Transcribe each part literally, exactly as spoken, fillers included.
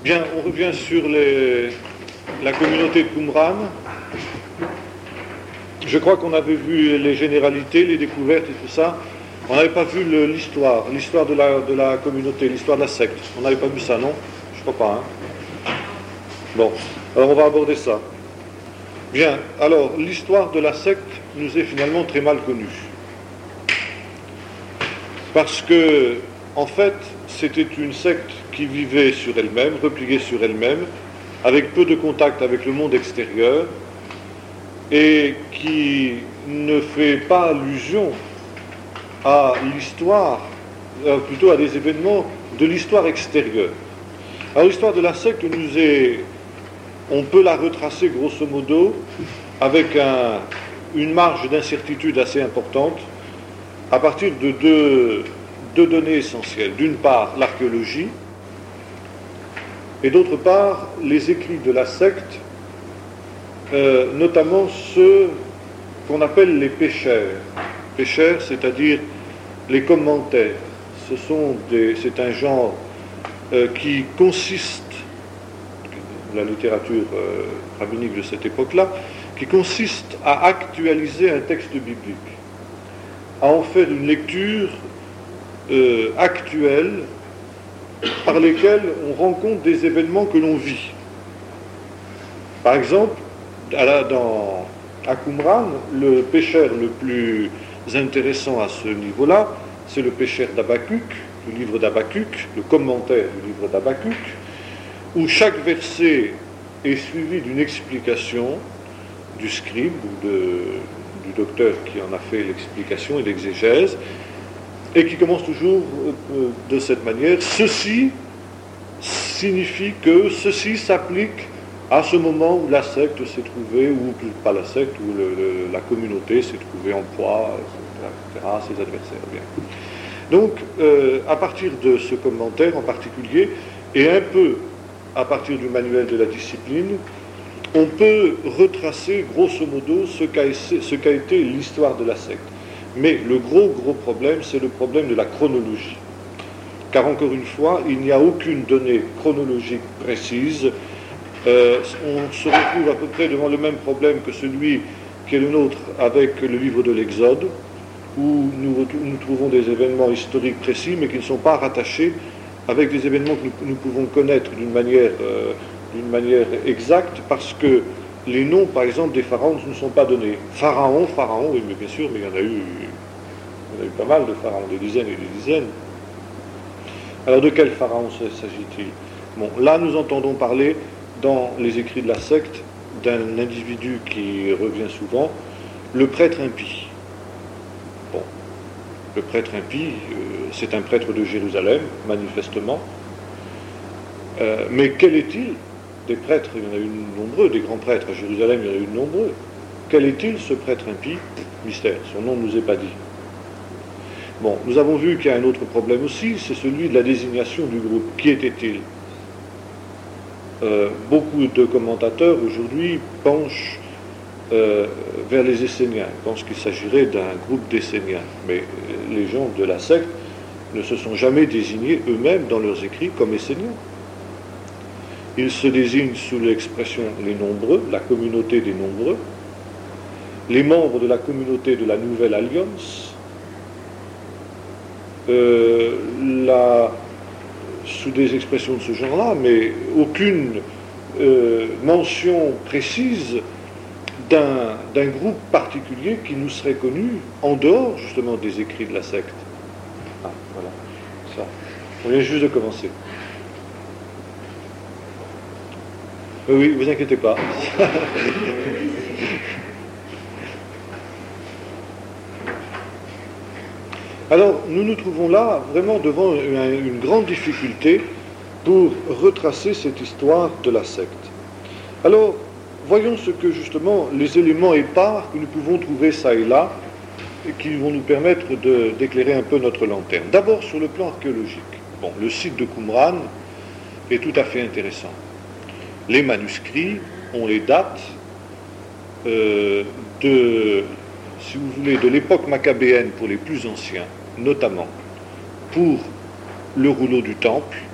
Bien, on revient sur les, la communauté de Qumran. Je crois qu'on avait vu les généralités, les découvertes et tout ça. On n'avait pas vu le, l'histoire, l'histoire de la, de la communauté, l'histoire de la secte. On n'avait pas vu ça, non? Je crois pas, hein? Bon, alors on va aborder ça. Bien, alors, l'histoire de la secte nous est finalement très mal connue. Parce que, en fait, c'était une secte qui vivait sur elle-même, repliée sur elle-même, avec peu de contact avec le monde extérieur, et qui ne fait pas allusion à l'histoire, euh, plutôt à des événements de l'histoire extérieure. Alors l'histoire de la secte nous est, on peut la retracer grosso modo avec un, une marge d'incertitude assez importante à partir de deux, deux données essentielles. D'une part, l'archéologie, et d'autre part, les écrits de la secte, euh, notamment ceux qu'on appelle les pécheurs. Pécheurs, c'est-à-dire les commentaires. Ce sont des, c'est un genre euh, qui consiste, la littérature euh, rabbinique de cette époque-là, qui consiste à actualiser un texte biblique, à en faire une lecture euh, actuelle par lesquels on rencontre des événements que l'on vit. Par exemple, à, la, dans, à Qumran, le pécheur le plus intéressant à ce niveau-là, c'est le pécheur d'Habakkuk, le livre d'Habakkuk, le commentaire du livre d'Habakkuk, où chaque verset est suivi d'une explication du scribe ou de, du docteur qui en a fait l'explication et l'exégèse, et qui commence toujours euh, de cette manière. Ceci signifie que ceci s'applique à ce moment où la secte s'est trouvée, ou pas la secte, où le, le, la communauté s'est trouvée en proie, et cetera, à ses adversaires. Bien. Donc, euh, à partir de ce commentaire en particulier, et un peu à partir du manuel de la discipline, on peut retracer grosso modo ce qu'a, ce qu'a été l'histoire de la secte. Mais le gros, gros problème, c'est le problème de la chronologie. Car encore une fois, il n'y a aucune donnée chronologique précise. Euh, on se retrouve à peu près devant le même problème que celui qui est le nôtre avec le livre de l'Exode, où nous, nous trouvons des événements historiques précis, mais qui ne sont pas rattachés avec des événements que nous, nous pouvons connaître d'une manière, euh, d'une manière exacte, parce que les noms, par exemple, des pharaons ne sont pas donnés. Pharaon, pharaon, oui, mais bien sûr, mais il y en a eu, il y en a eu pas mal de pharaons, des dizaines et des dizaines. Alors, de quel pharaon s'agit-il? Bon, là, nous entendons parler, dans les écrits de la secte, d'un individu qui revient souvent, le prêtre impie. Bon, le prêtre impie, euh, c'est un prêtre de Jérusalem, manifestement. Euh, mais quel est-il? Des prêtres, il y en a eu nombreux, des grands prêtres à Jérusalem, il y en a eu nombreux. Quel est-il, ce prêtre impie? Mystère, son nom ne nous est pas dit. Bon, nous avons vu qu'il y a un autre problème aussi, c'est celui de la désignation du groupe. Qui était-il? euh, Beaucoup de commentateurs aujourd'hui penchent euh, vers les Esséniens, pensent qu'il s'agirait d'un groupe d'Esséniens. Mais les gens de la secte ne se sont jamais désignés eux-mêmes dans leurs écrits comme Esséniens. Ils se désignent sous l'expression les nombreux, la communauté des nombreux, les membres de la communauté de la Nouvelle Alliance, euh, la, sous des expressions de ce genre-là, mais aucune euh, mention précise d'un, d'un groupe particulier qui nous serait connu en dehors justement des écrits de la secte. Ah, voilà, ça. On vient juste de commencer. Oui, vous inquiétez pas. Alors, nous nous trouvons là vraiment devant une, une grande difficulté pour retracer cette histoire de la secte. Alors, voyons ce que justement les éléments épars que nous pouvons trouver ça et là, et qui vont nous permettre de, d'éclairer un peu notre lanterne. D'abord, sur le plan archéologique. Bon, le site de Qumran est tout à fait intéressant. Les manuscrits, on les date euh, de, si vous voulez, de l'époque maccabéenne pour les plus anciens, notamment pour le rouleau du temple,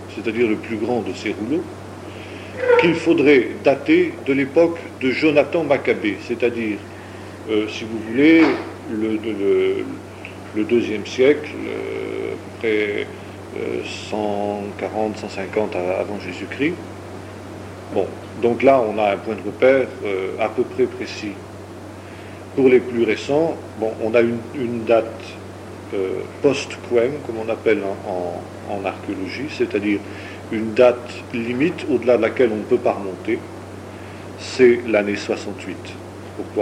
c'est-à-dire le plus grand de ces rouleaux, qu'il faudrait dater de l'époque de Jonathan Maccabée, c'est-à-dire, euh, si vous voulez, le, le, le deuxième siècle, euh, à peu près euh, cent quarante, cent cinquante avant Jésus-Christ. Bon, donc là, on a un point de repère euh, à peu près précis. Pour les plus récents, bon, on a une, une date euh, post-quem, comme on appelle en, en, en archéologie, c'est-à-dire une date limite au-delà de laquelle on ne peut pas remonter, c'est l'année soixante-huit. Pourquoi ?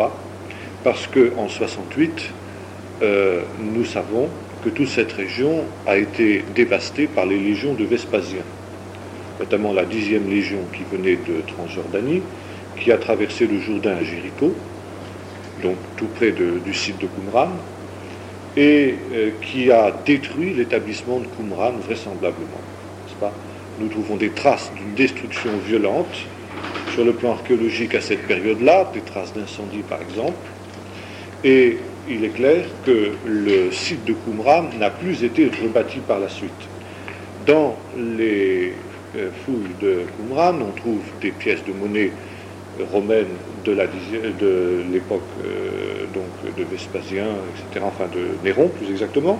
Parce qu'en soixante-huit, euh, nous savons que toute cette région a été dévastée par les légions de Vespasien, notamment la dixième légion qui venait de Transjordanie, qui a traversé le Jourdain à Jéricho, donc tout près de, du site de Qumran, et euh, qui a détruit l'établissement de Qumran vraisemblablement, n'est-ce pas ? Nous trouvons des traces d'une destruction violente sur le plan archéologique à cette période-là, des traces d'incendie par exemple, et il est clair que le site de Qumran n'a plus été rebâti par la suite. Dans les euh, fouilles de Qumran, on trouve des pièces de monnaie romaines de, la, de l'époque euh, donc de Vespasien, et cetera, enfin de Néron plus exactement.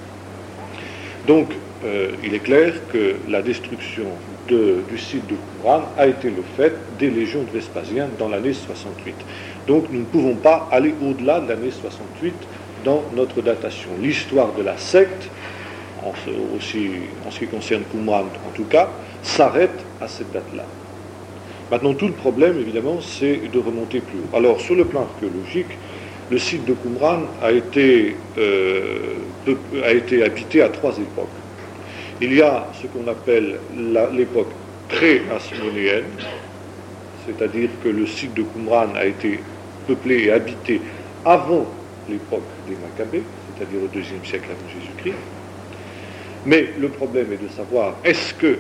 Donc, euh, il est clair que la destruction de, du site de Qumran a été le fait des légions de Vespasien dans l'année soixante-huit. Donc, nous ne pouvons pas aller au-delà de l'année soixante-huit dans notre datation. L'histoire de la secte, en ce, aussi en ce qui concerne Qumran en tout cas, s'arrête à cette date-là. Maintenant, tout le problème, évidemment, c'est de remonter plus haut. Alors, sur le plan archéologique, le site de Qumran a été, euh, a été habité à trois époques. Il y a ce qu'on appelle la, l'époque pré-hasmonéenne, c'est-à-dire que le site de Qumran a été peuplé et habité avant l'époque des Maccabées, c'est-à-dire au deuxième siècle avant Jésus-Christ. Mais le problème est de savoir, est-ce que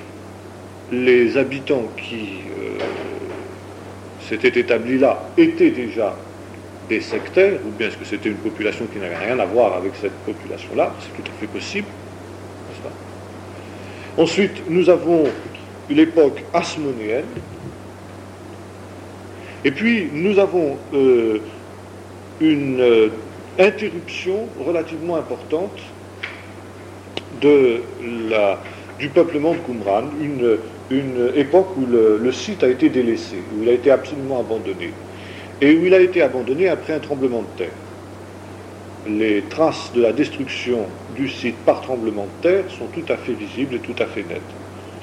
les habitants qui euh, s'étaient établis là étaient déjà des sectaires, ou bien est-ce que c'était une population qui n'avait rien à voir avec cette population-là ? C'est tout à fait possible, n'est-ce pas ? Ensuite, nous avons l'époque hasmonéenne, et puis nous avons euh, une euh, interruption relativement importante de la, du peuplement de Qumran, une, une époque où le, le site a été délaissé, où il a été absolument abandonné, et où il a été abandonné après un tremblement de terre. Les traces de la destruction du site par tremblement de terre sont tout à fait visibles et tout à fait nettes.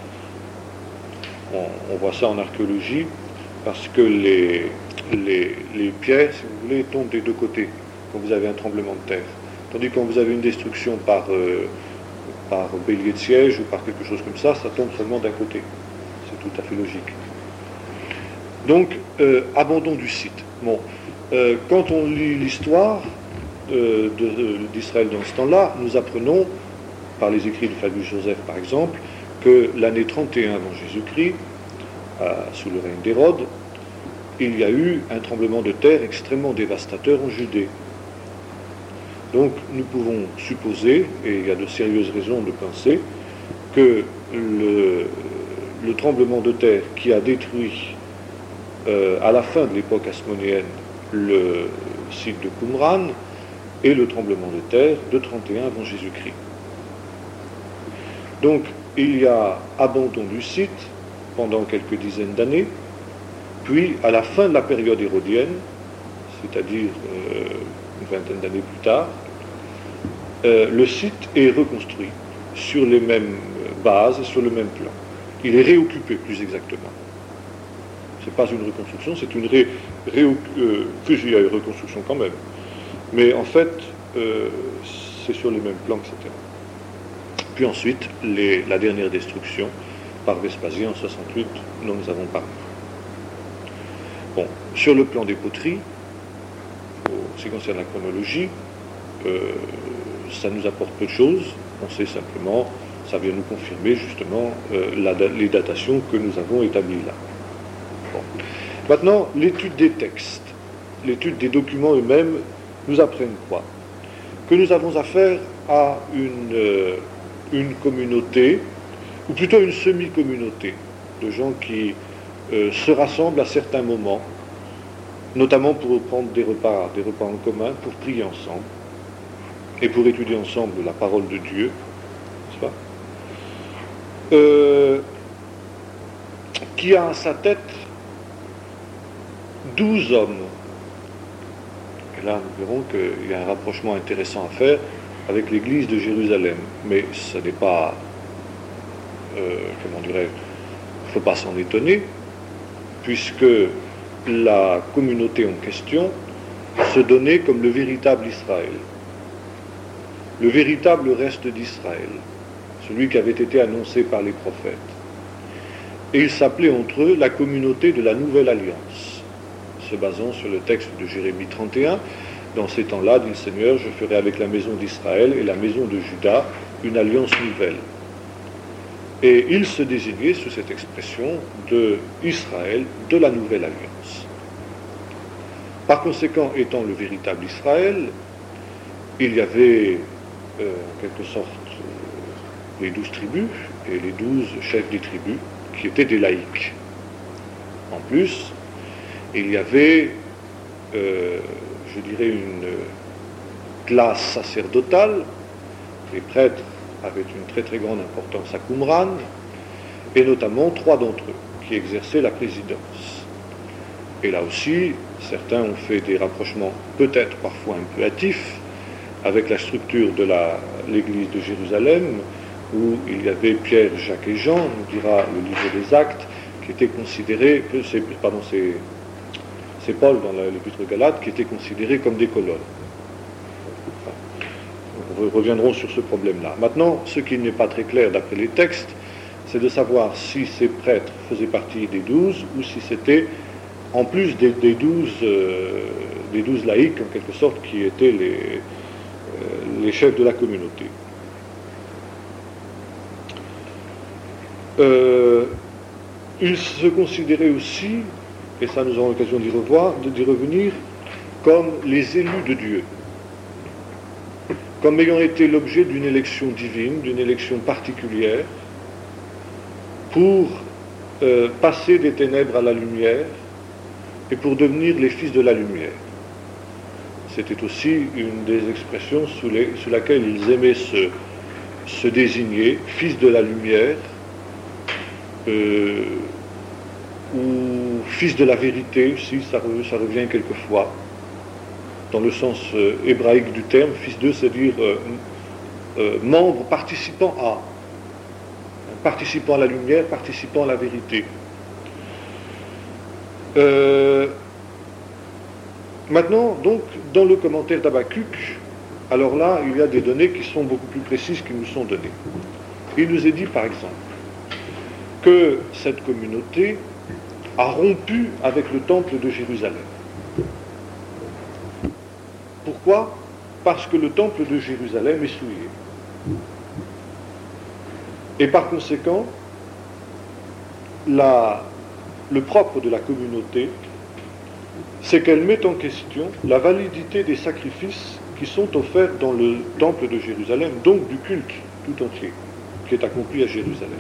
On, on voit ça en archéologie, parce que les, les, les pierres, si vous voulez, tombent des deux côtés quand vous avez un tremblement de terre. Tandis que quand vous avez une destruction par, euh, par bélier de siège ou par quelque chose comme ça, ça tombe seulement d'un côté. C'est tout à fait logique. Donc, euh, abandon du site. Bon, euh, quand on lit l'histoire euh, de, de, d'Israël dans ce temps-là, nous apprenons, par les écrits de Flavius Joseph par exemple, que l'année trente et un avant Jésus-Christ, euh, sous le règne d'Hérode, il y a eu un tremblement de terre extrêmement dévastateur en Judée. Donc nous pouvons supposer, et il y a de sérieuses raisons de penser, que le, le tremblement de terre qui a détruit euh, à la fin de l'époque hasmonéenne le site de Qumran est le tremblement de terre de trente et un avant Jésus-Christ. Donc il y a abandon du site pendant quelques dizaines d'années, puis à la fin de la période hérodienne, c'est-à-dire euh, une vingtaine d'années plus tard, euh, le site est reconstruit sur les mêmes bases et sur le même plan. Il est réoccupé, plus exactement. Ce n'est pas une reconstruction, c'est une ré, ré, euh, plus il y a une reconstruction quand même. Mais en fait, euh, c'est sur les mêmes plans, et cetera. Puis ensuite, les, la dernière destruction par Vespasien en soixante-huit, dont nous avons parlé. Bon, sur le plan des poteries, en ce qui concerne la chronologie, euh, ça nous apporte peu de choses. On sait simplement, ça vient nous confirmer justement euh, la, les datations que nous avons établies là. Bon. Maintenant, l'étude des textes, l'étude des documents eux-mêmes nous apprennent quoi ? Que nous avons affaire à une, euh, une communauté ou plutôt une semi-communauté de gens qui euh, se rassemblent à certains moments, notamment pour prendre des repas, des repas en commun, pour prier ensemble et pour étudier ensemble la parole de Dieu, n'est-ce pas, euh, qui a à sa tête douze hommes. Et là, nous verrons qu'il y a un rapprochement intéressant à faire avec l'église de Jérusalem. Mais ce n'est pas, euh, comment dirais-je, il ne faut pas s'en étonner, puisque la communauté en question se donnait comme le véritable Israël, le véritable reste d'Israël, celui qui avait été annoncé par les prophètes. Et ils s'appelaient entre eux la communauté de la Nouvelle Alliance, se basant sur le texte de Jérémie trente et un. Dans ces temps-là, dit le Seigneur, je ferai avec la maison d'Israël et la maison de Juda une alliance nouvelle. Et ils se désignaient sous cette expression de Israël, de la Nouvelle Alliance. Par conséquent, étant le véritable Israël, il y avait euh, en quelque sorte euh, les douze tribus et les douze chefs des tribus qui étaient des laïcs. En plus, il y avait, euh, je dirais, une classe sacerdotale. Les prêtres avaient une très très grande importance à Qumran, et notamment trois d'entre eux qui exerçaient la présidence. Et là aussi, certains ont fait des rapprochements peut-être parfois un peu hâtifs avec la structure de la, l'église de Jérusalem, où il y avait Pierre, Jacques et Jean, nous dira le livre des Actes, qui étaient considérés, c'est, pardon, c'est, c'est Paul dans l'épître aux Galates, qui étaient considérés comme des colonnes. Nous reviendrons sur ce problème-là. Maintenant, ce qui n'est pas très clair d'après les textes, c'est de savoir si ces prêtres faisaient partie des douze, ou si c'était en plus des, des, douze, euh, des douze laïcs, en quelque sorte, qui étaient les, euh, les chefs de la communauté. Euh, ils se considéraient aussi, et ça nous aurons l'occasion d'y revoir, d'y revenir, comme les élus de Dieu, comme ayant été l'objet d'une élection divine, d'une élection particulière, pour euh, passer des ténèbres à la lumière et pour devenir les fils de la lumière. C'était aussi une des expressions sous, les, sous laquelle ils aimaient se, se désigner, fils de la lumière, Euh, ou fils de la vérité, si ça, ça revient quelquefois, dans le sens euh, hébraïque du terme. Fils de, c'est-à-dire euh, euh, membre participant à, participant à la lumière, participant à la vérité. Euh, maintenant, donc, dans le commentaire d'Habakkuk, alors là, il y a des données qui sont beaucoup plus précises qui nous sont données. Il nous est dit, par exemple, que cette communauté a rompu avec le temple de Jérusalem. Pourquoi ? Parce que le temple de Jérusalem est souillé. Et par conséquent, la, le propre de la communauté, c'est qu'elle met en question la validité des sacrifices qui sont offerts dans le temple de Jérusalem, donc du culte tout entier, qui est accompli à Jérusalem.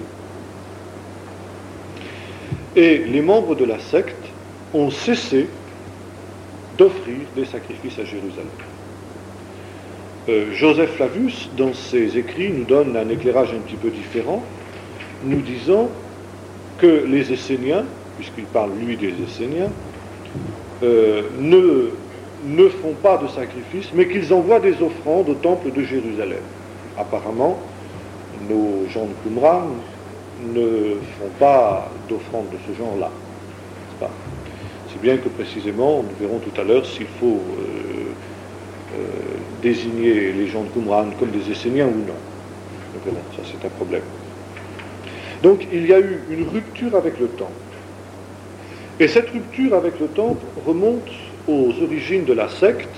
Et les membres de la secte ont cessé d'offrir des sacrifices à Jérusalem. Euh, Joseph Flavius, dans ses écrits, nous donne un éclairage un petit peu différent, nous disant que les Esséniens, puisqu'il parle lui des Esséniens, euh, ne, ne font pas de sacrifices, mais qu'ils envoient des offrandes au temple de Jérusalem. Apparemment, nos gens de Qumran ne font pas d'offrande de ce genre-là. C'est pas. C'est bien que précisément, nous verrons tout à l'heure s'il faut euh, euh, désigner les gens de Qumran comme des Esséniens ou non. Nous verrons, ça c'est un problème. Donc il y a eu une rupture avec le temple. Et cette rupture avec le temple remonte aux origines de la secte,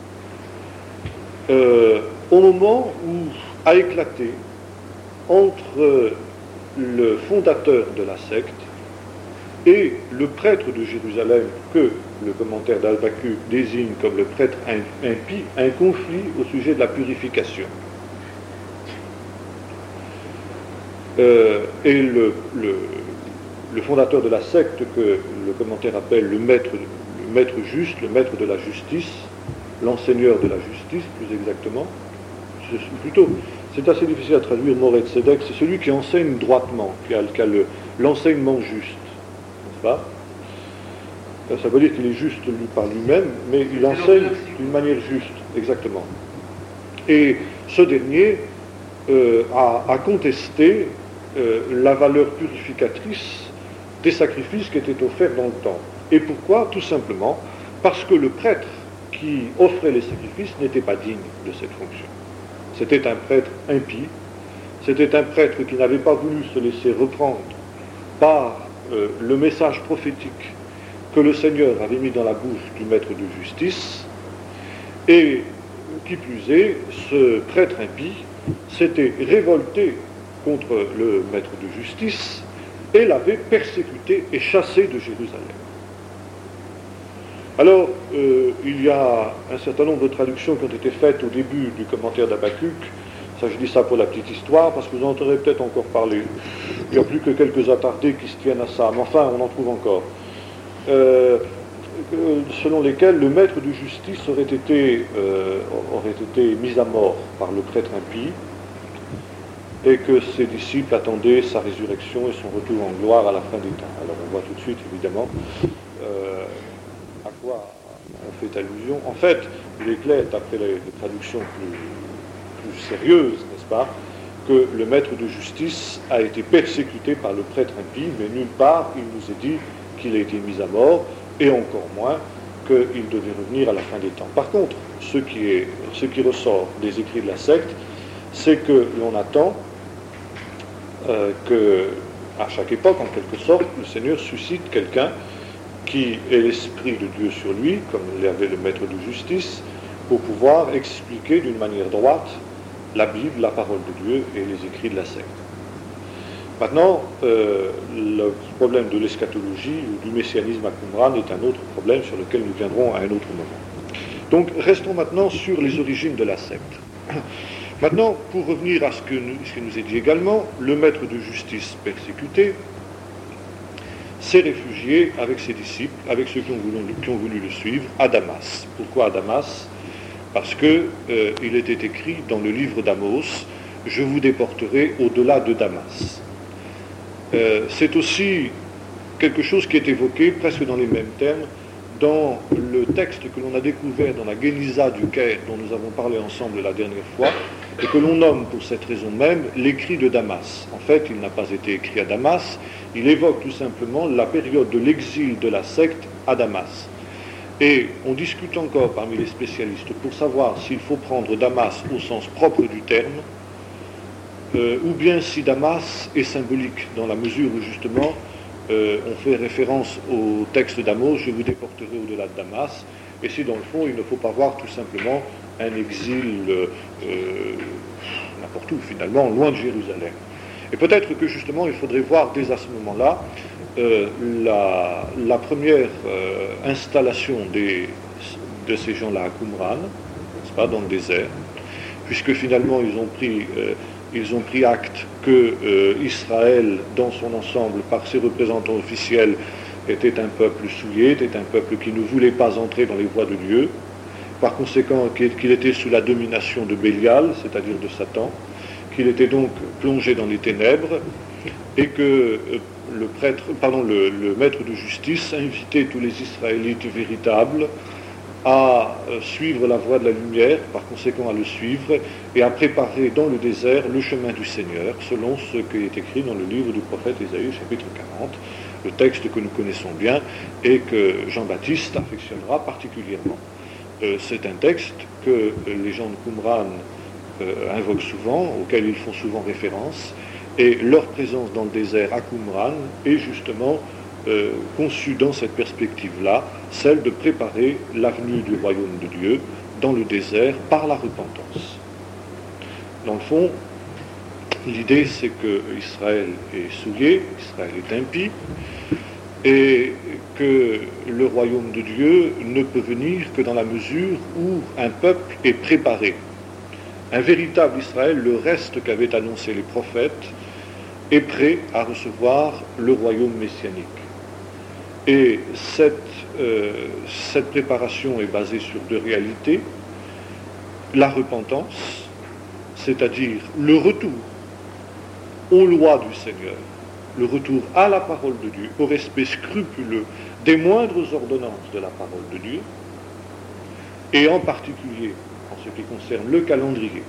euh, au moment où a éclaté entre le fondateur de la secte et le prêtre de Jérusalem, que le commentaire d'Habakkuk désigne comme le prêtre impie, un conflit au sujet de la purification. Euh, et le, le, le fondateur de la secte, que le commentaire appelle le maître, le maître juste, le maître de la justice, l'enseigneur de la justice, plus exactement, c'est, plutôt, c'est assez difficile à traduire, Moré Tzedek, c'est celui qui enseigne droitement, qui a, qui a le, l'enseignement juste, n'est-ce pas? Ça veut dire qu'il est juste lui par lui-même, mais il enseigne d'une manière juste, exactement. Et ce dernier euh, a, a contesté euh, la valeur purificatrice des sacrifices qui étaient offerts dans le temple. Et pourquoi? Tout simplement parce que le prêtre qui offrait les sacrifices n'était pas digne de cette fonction. C'était un prêtre impie, c'était un prêtre qui n'avait pas voulu se laisser reprendre par euh, le message prophétique que le Seigneur avait mis dans la bouche du maître de justice, et qui plus est, ce prêtre impie s'était révolté contre le maître de justice et l'avait persécuté et chassé de Jérusalem. Alors, euh, il y a un certain nombre de traductions qui ont été faites au début du commentaire d'Habakkuk. Ça, je dis ça pour la petite histoire, parce que vous en entendrez peut-être encore parler. Il n'y a plus que quelques attardés qui se tiennent à ça, mais enfin, on en trouve encore. Euh, selon lesquels le maître de justice aurait été, euh, aurait été mis à mort par le prêtre impie, et que ses disciples attendaient sa résurrection et son retour en gloire à la fin des temps. Alors on voit tout de suite, évidemment, euh, à quoi on fait allusion. En fait, il est clair, d'après les, les traductions plus, plus sérieuses, n'est-ce pas, que le maître de justice a été persécuté par le prêtre impie, mais nulle part il nous est dit qu'il a été mis à mort, et encore moins qu'il devait revenir à la fin des temps. Par contre, ce qui, est, ce qui ressort des écrits de la secte, c'est que l'on attend euh, que, à chaque époque, en quelque sorte, le Seigneur suscite quelqu'un qui ait l'Esprit de Dieu sur lui, comme l'avait le maître de justice, pour pouvoir expliquer d'une manière droite la Bible, la parole de Dieu et les écrits de la secte. Maintenant, euh, le problème de l'eschatologie ou du messianisme à Qumran est un autre problème sur lequel nous viendrons à un autre moment. Donc, restons maintenant sur les origines de la secte. Maintenant, pour revenir à ce que nous, ce qui nous est dit également, le maître de justice persécuté s'est réfugié avec ses disciples, avec ceux qui ont voulu, qui ont voulu le suivre, à Damas. Pourquoi à Damas? Parce qu'il euh, était écrit dans le livre d'Amos, « Je vous déporterai au-delà de Damas ». Euh, c'est aussi quelque chose qui est évoqué presque dans les mêmes termes dans le texte que l'on a découvert dans la Guéniza du Caire dont nous avons parlé ensemble la dernière fois et que l'on nomme pour cette raison même l'écrit de Damas. En fait, il n'a pas été écrit à Damas, il évoque tout simplement la période de l'exil de la secte à Damas. Et on discute encore parmi les spécialistes pour savoir s'il faut prendre Damas au sens propre du terme, Euh, ou bien si Damas est symbolique, dans la mesure où justement euh, on fait référence au texte d'Amos, je vous déporterai au-delà de Damas, et si dans le fond il ne faut pas voir tout simplement un exil euh, n'importe où finalement, loin de Jérusalem. Et peut-être que justement il faudrait voir dès à ce moment-là euh, la, la première euh, installation des, de ces gens-là à Qumran, n'est-ce pas, dans le désert, puisque finalement ils ont pris... Euh, Ils ont pris acte que euh, Israël, dans son ensemble, par ses représentants officiels, était un peuple souillé, était un peuple qui ne voulait pas entrer dans les voies de Dieu, par conséquent qu'il était sous la domination de Bélial, c'est-à-dire de Satan, qu'il était donc plongé dans les ténèbres, et que euh, le, prêtre, pardon, le, le maître de justice invitait tous les Israélites véritables à suivre la voie de la lumière, par conséquent à le suivre, et à préparer dans le désert le chemin du Seigneur, selon ce qui est écrit dans le livre du prophète Ésaïe, chapitre quarante, le texte que nous connaissons bien et que Jean-Baptiste affectionnera particulièrement. Euh, c'est un texte que les gens de Qumran euh, invoquent souvent, auquel ils font souvent référence, et leur présence dans le désert à Qumran est justement Euh, conçue dans cette perspective-là, celle de préparer l'avenue du royaume de Dieu dans le désert par la repentance. Dans le fond, l'idée c'est que Israël est souillé, Israël est impie, et que le royaume de Dieu ne peut venir que dans la mesure où un peuple est préparé. Un véritable Israël, le reste qu'avaient annoncé les prophètes, est prêt à recevoir le royaume messianique. Et cette, euh, cette préparation est basée sur deux réalités. La repentance, c'est-à-dire le retour aux lois du Seigneur, le retour à la parole de Dieu, au respect scrupuleux des moindres ordonnances de la parole de Dieu, et en particulier en ce qui concerne le calendrier.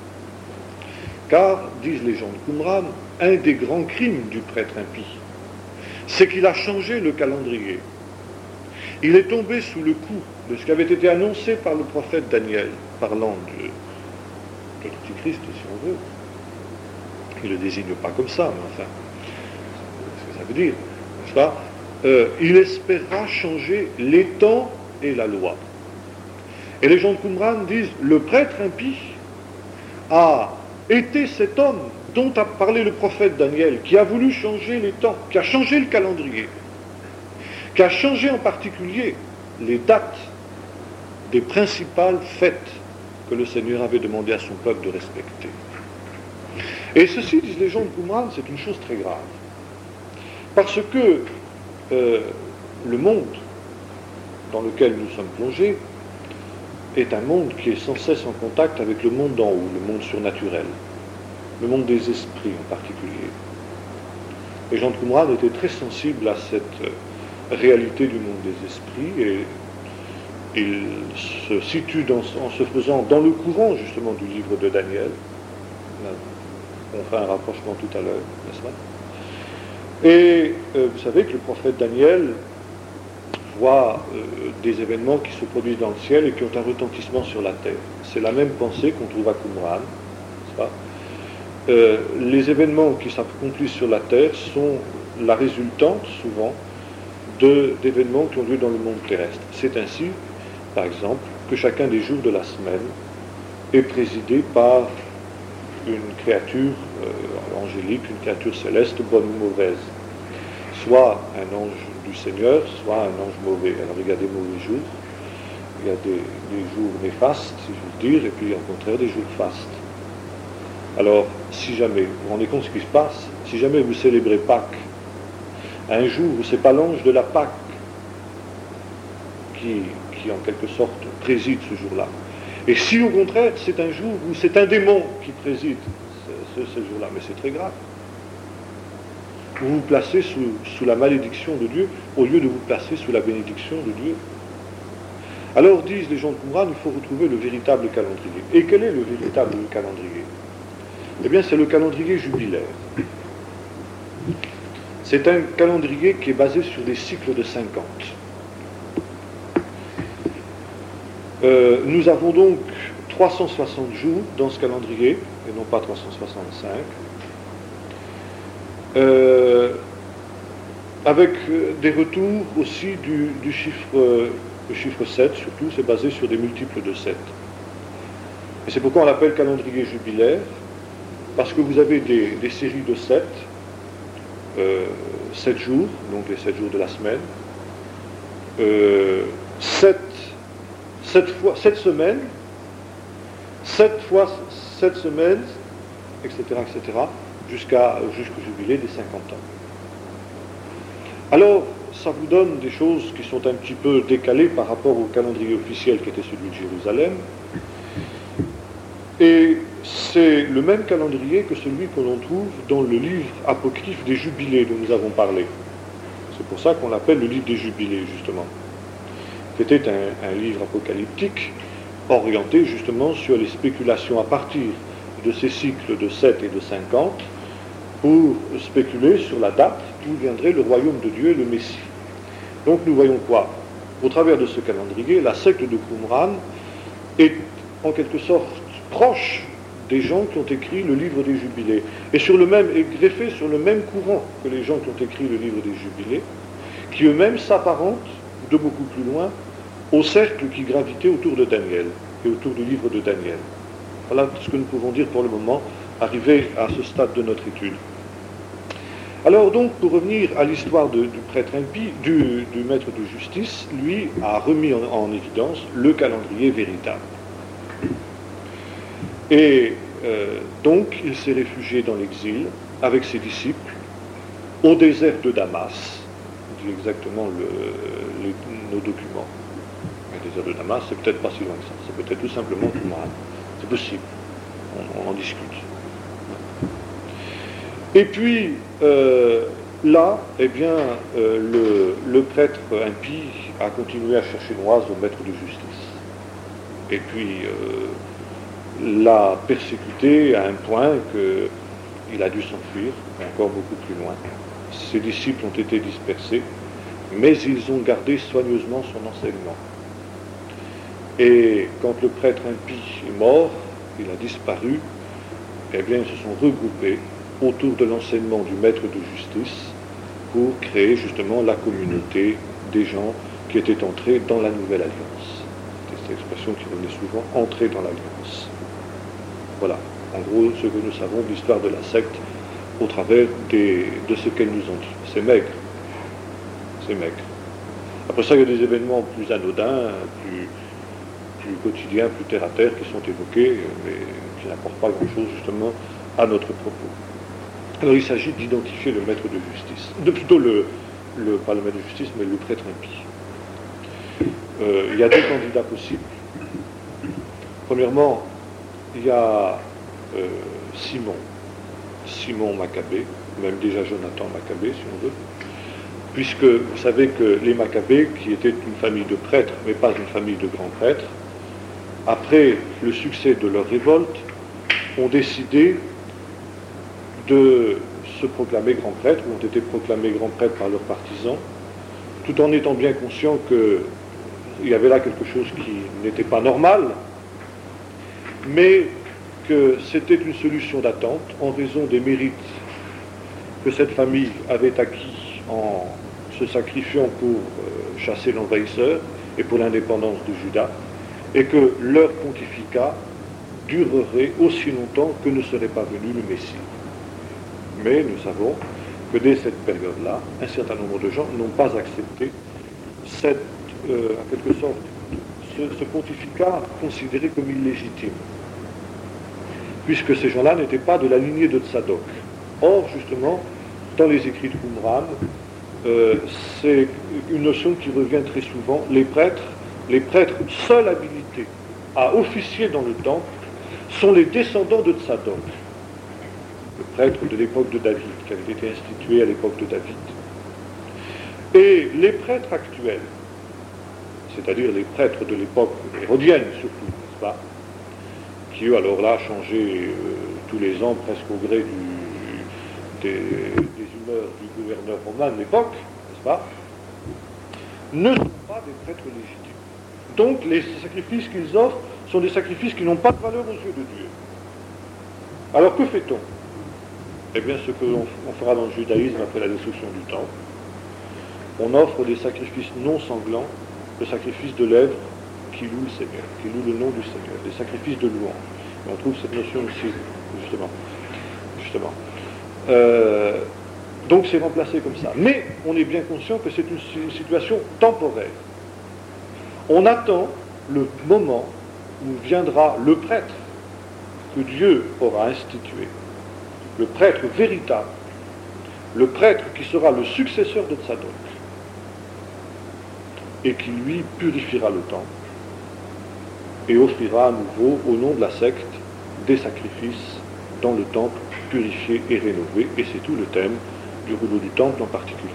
Car, disent les gens de Qumran, un des grands crimes du prêtre impie, c'est qu'il a changé le calendrier. Il est tombé sous le coup de ce qui avait été annoncé par le prophète Daniel, parlant de, de l'Antichrist, si on veut. Il ne le désigne pas comme ça, mais enfin, c'est ce que ça veut dire, n'est-ce pas? euh, Il espérera changer les temps et la loi. Et les gens de Qumran disent, le prêtre impie a été cet homme dont a parlé le prophète Daniel, qui a voulu changer les temps, qui a changé le calendrier, qui a changé en particulier les dates des principales fêtes que le Seigneur avait demandé à son peuple de respecter. Et ceci, disent les gens de Qumran, c'est une chose très grave. Parce que euh, le monde dans lequel nous sommes plongés est un monde qui est sans cesse en contact avec le monde d'en haut, le monde surnaturel, le monde des esprits en particulier. Les gens de Qumran étaient très sensibles à cette réalité du monde des esprits et ils se situent dans, en se faisant dans le courant justement du livre de Daniel. On fait un rapprochement tout à l'heure, n'est-ce pas? Et euh, vous savez que le prophète Daniel voit euh, des événements qui se produisent dans le ciel et qui ont un retentissement sur la terre. C'est la même pensée qu'on trouve à Qumran, n'est-ce pas? Euh, les événements qui s'accomplissent sur la terre sont la résultante, souvent, de, d'événements qui ont lieu dans le monde terrestre. C'est ainsi, par exemple, que chacun des jours de la semaine est présidé par une créature euh, angélique, une créature céleste, bonne ou mauvaise. Soit un ange du Seigneur, soit un ange mauvais. Alors il y a des mauvais jours, il y a des, des jours néfastes, si je veux dire, et puis au contraire des jours fastes. Alors, si jamais, vous vous rendez compte ce qui se passe, si jamais vous célébrez Pâques, un jour où ce n'est pas l'ange de la Pâque qui, qui en quelque sorte préside ce jour-là, et si au contraire c'est un jour où c'est un démon qui préside ce, ce, ce jour-là, mais c'est très grave. Vous vous placez sous, sous la malédiction de Dieu au lieu de vous placer sous la bénédiction de Dieu. Alors disent les gens de Qumran, il faut retrouver le véritable calendrier. Et quel est le véritable calendrier? Eh bien, c'est le calendrier jubilaire. C'est un calendrier qui est basé sur des cycles de cinquante. Euh, nous avons donc trois cent soixante jours dans ce calendrier, et non pas trois cent soixante-cinq, euh, avec des retours aussi du, du chiffre, euh, le chiffre sept, surtout, c'est basé sur des multiples de sept. Et c'est pourquoi on l'appelle calendrier jubilaire, parce que vous avez des, des séries de sept, euh, sept jours, donc les sept jours de la semaine, euh, sept, sept fois, sept semaines, sept fois sept semaines, et cetera, et cetera, jusqu'à, jusqu'au jubilé des cinquante ans. Alors, ça vous donne des choses qui sont un petit peu décalées par rapport au calendrier officiel qui était celui de Jérusalem. Et c'est le même calendrier que celui que l'on trouve dans le livre apocryphe des Jubilés dont nous avons parlé. C'est pour ça qu'on l'appelle le livre des Jubilés, justement. C'était un, un livre apocalyptique orienté justement sur les spéculations à partir de ces cycles de sept et de cinquante pour spéculer sur la date où viendrait le royaume de Dieu et le Messie. Donc nous voyons quoi? Au travers de ce calendrier, la secte de Qumran est en quelque sorte proche des gens qui ont écrit le livre des Jubilés, et sur le même, est greffé sur le même courant que les gens qui ont écrit le livre des Jubilés, qui eux-mêmes s'apparentent de beaucoup plus loin au cercle qui gravitait autour de Daniel et autour du livre de Daniel. Voilà ce que nous pouvons dire pour le moment, arrivé à ce stade de notre étude. Alors donc, pour revenir à l'histoire de, du prêtre impie, du, du maître de justice, lui a remis en, en évidence le calendrier véritable. Et euh, donc, il s'est réfugié dans l'exil, avec ses disciples au désert de Damas, dit exactement le, les, nos documents. Le désert de Damas, c'est peut-être pas si loin que ça, c'est peut-être tout simplement Qumran, c'est possible, on, on en discute. Et puis, euh, là, eh bien, euh, le, le prêtre impie a continué à chercher Noise au maître de justice. Et puis, euh, l'a persécuté à un point qu'il a dû s'enfuir, encore beaucoup plus loin. Ses disciples ont été dispersés, mais ils ont gardé soigneusement son enseignement. Et quand le prêtre impie est mort, il a disparu, eh bien, ils se sont regroupés autour de l'enseignement du maître de justice pour créer justement la communauté des gens qui étaient entrés dans la nouvelle alliance. C'est cette expression qui revenait souvent, entrer dans l'alliance. Voilà, en gros, ce que nous savons de l'histoire de la secte au travers des, de ce qu'elle nous ont dit. C'est maigre. C'est maigre. Après ça, il y a des événements plus anodins, plus, plus quotidiens, plus terre-à-terre qui sont évoqués, mais qui n'apportent pas grand-chose justement à notre propos. Alors il s'agit d'identifier le maître de justice, de, plutôt le, le, pas le maître de justice, mais le prêtre impie. Euh, il y a deux candidats possibles. Premièrement, il y a euh, Simon, Simon Maccabée, même déjà Jonathan Maccabée, si on veut, puisque vous savez que les Maccabées, qui étaient une famille de prêtres, mais pas une famille de grands prêtres, après le succès de leur révolte, ont décidé de se proclamer grands prêtres, ou ont été proclamés grands prêtres par leurs partisans, tout en étant bien conscients qu'il y avait là quelque chose qui n'était pas normal, mais que c'était une solution d'attente en raison des mérites que cette famille avait acquis en se sacrifiant pour euh, chasser l'envahisseur et pour l'indépendance de Juda, et que leur pontificat durerait aussi longtemps que ne serait pas venu le Messie. Mais nous savons que dès cette période-là, un certain nombre de gens n'ont pas accepté cette, euh, en quelque sorte, ce, ce pontificat considéré comme illégitime, puisque ces gens-là n'étaient pas de la lignée de Tzadok. Or, justement, dans les écrits de Qumran, euh, c'est une notion qui revient très souvent. Les prêtres, les prêtres seuls habilités à officier dans le temple sont les descendants de Tzadok, le prêtre de l'époque de David, qui avait été institué à l'époque de David. Et les prêtres actuels, c'est-à-dire les prêtres de l'époque hérodienne surtout, n'est-ce pas, qui eux alors là changeaient euh, tous les ans presque au gré du, des, des humeurs du gouverneur romain de l'époque, n'est-ce pas, ne sont pas des prêtres légitimes. Donc les sacrifices qu'ils offrent sont des sacrifices qui n'ont pas de valeur aux yeux de Dieu. Alors que fait-on? Eh bien, ce que l'on on fera dans le judaïsme après la destruction du temple, on offre des sacrifices non sanglants, le sacrifice de lèvres qui loue le Seigneur, qui loue le nom du Seigneur, des sacrifices de louange. Et on trouve cette notion aussi, justement. justement. Euh, donc c'est remplacé comme ça. Mais on est bien conscient que c'est une, une situation temporaire. On attend le moment où viendra le prêtre que Dieu aura institué, le prêtre véritable, le prêtre qui sera le successeur de Tzadok, et qui lui purifiera le temple et offrira à nouveau, au nom de la secte, des sacrifices dans le temple purifié et rénové, et c'est tout le thème du rouleau du temple en particulier.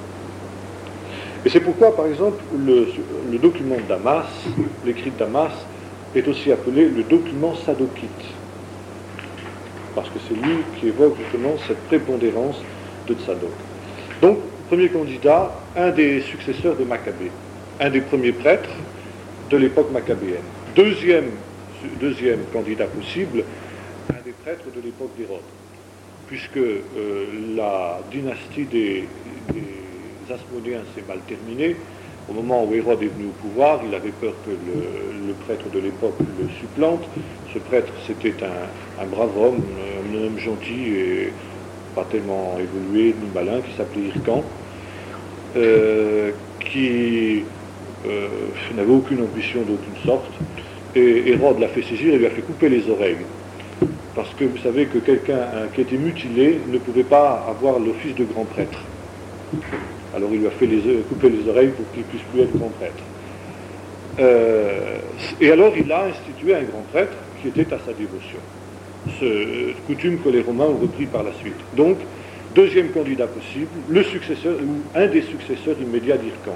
Et c'est pourquoi, par exemple, le, le document de Damas, l'écrit de Damas, est aussi appelé le document sadokite, parce que c'est lui qui évoque justement cette prépondérance de Tzadok. Donc, premier candidat, un des successeurs de Maccabée, un des premiers prêtres de l'époque maccabéenne. Deuxième, deuxième candidat possible, un des prêtres de l'époque d'Hérode, puisque euh, la dynastie des, des Asmonéens s'est mal terminée. Au moment où Hérode est venu au pouvoir, il avait peur que le, le prêtre de l'époque le supplante. Ce prêtre, c'était un, un brave homme, un homme gentil et pas tellement évolué ni malin, qui s'appelait Hircan, euh, qui euh, n'avait aucune ambition d'aucune sorte. Et Hérode l'a fait saisir et lui a fait couper les oreilles, parce que vous savez que quelqu'un qui était mutilé ne pouvait pas avoir l'office de grand prêtre. Alors il lui a fait les, couper les oreilles pour qu'il ne puisse plus être grand prêtre. Euh, et alors il a institué un grand prêtre qui était à sa dévotion. Ce coutume que les Romains ont repris par la suite. Donc, deuxième candidat possible, le successeur, ou un des successeurs immédiats d'Hyrcan.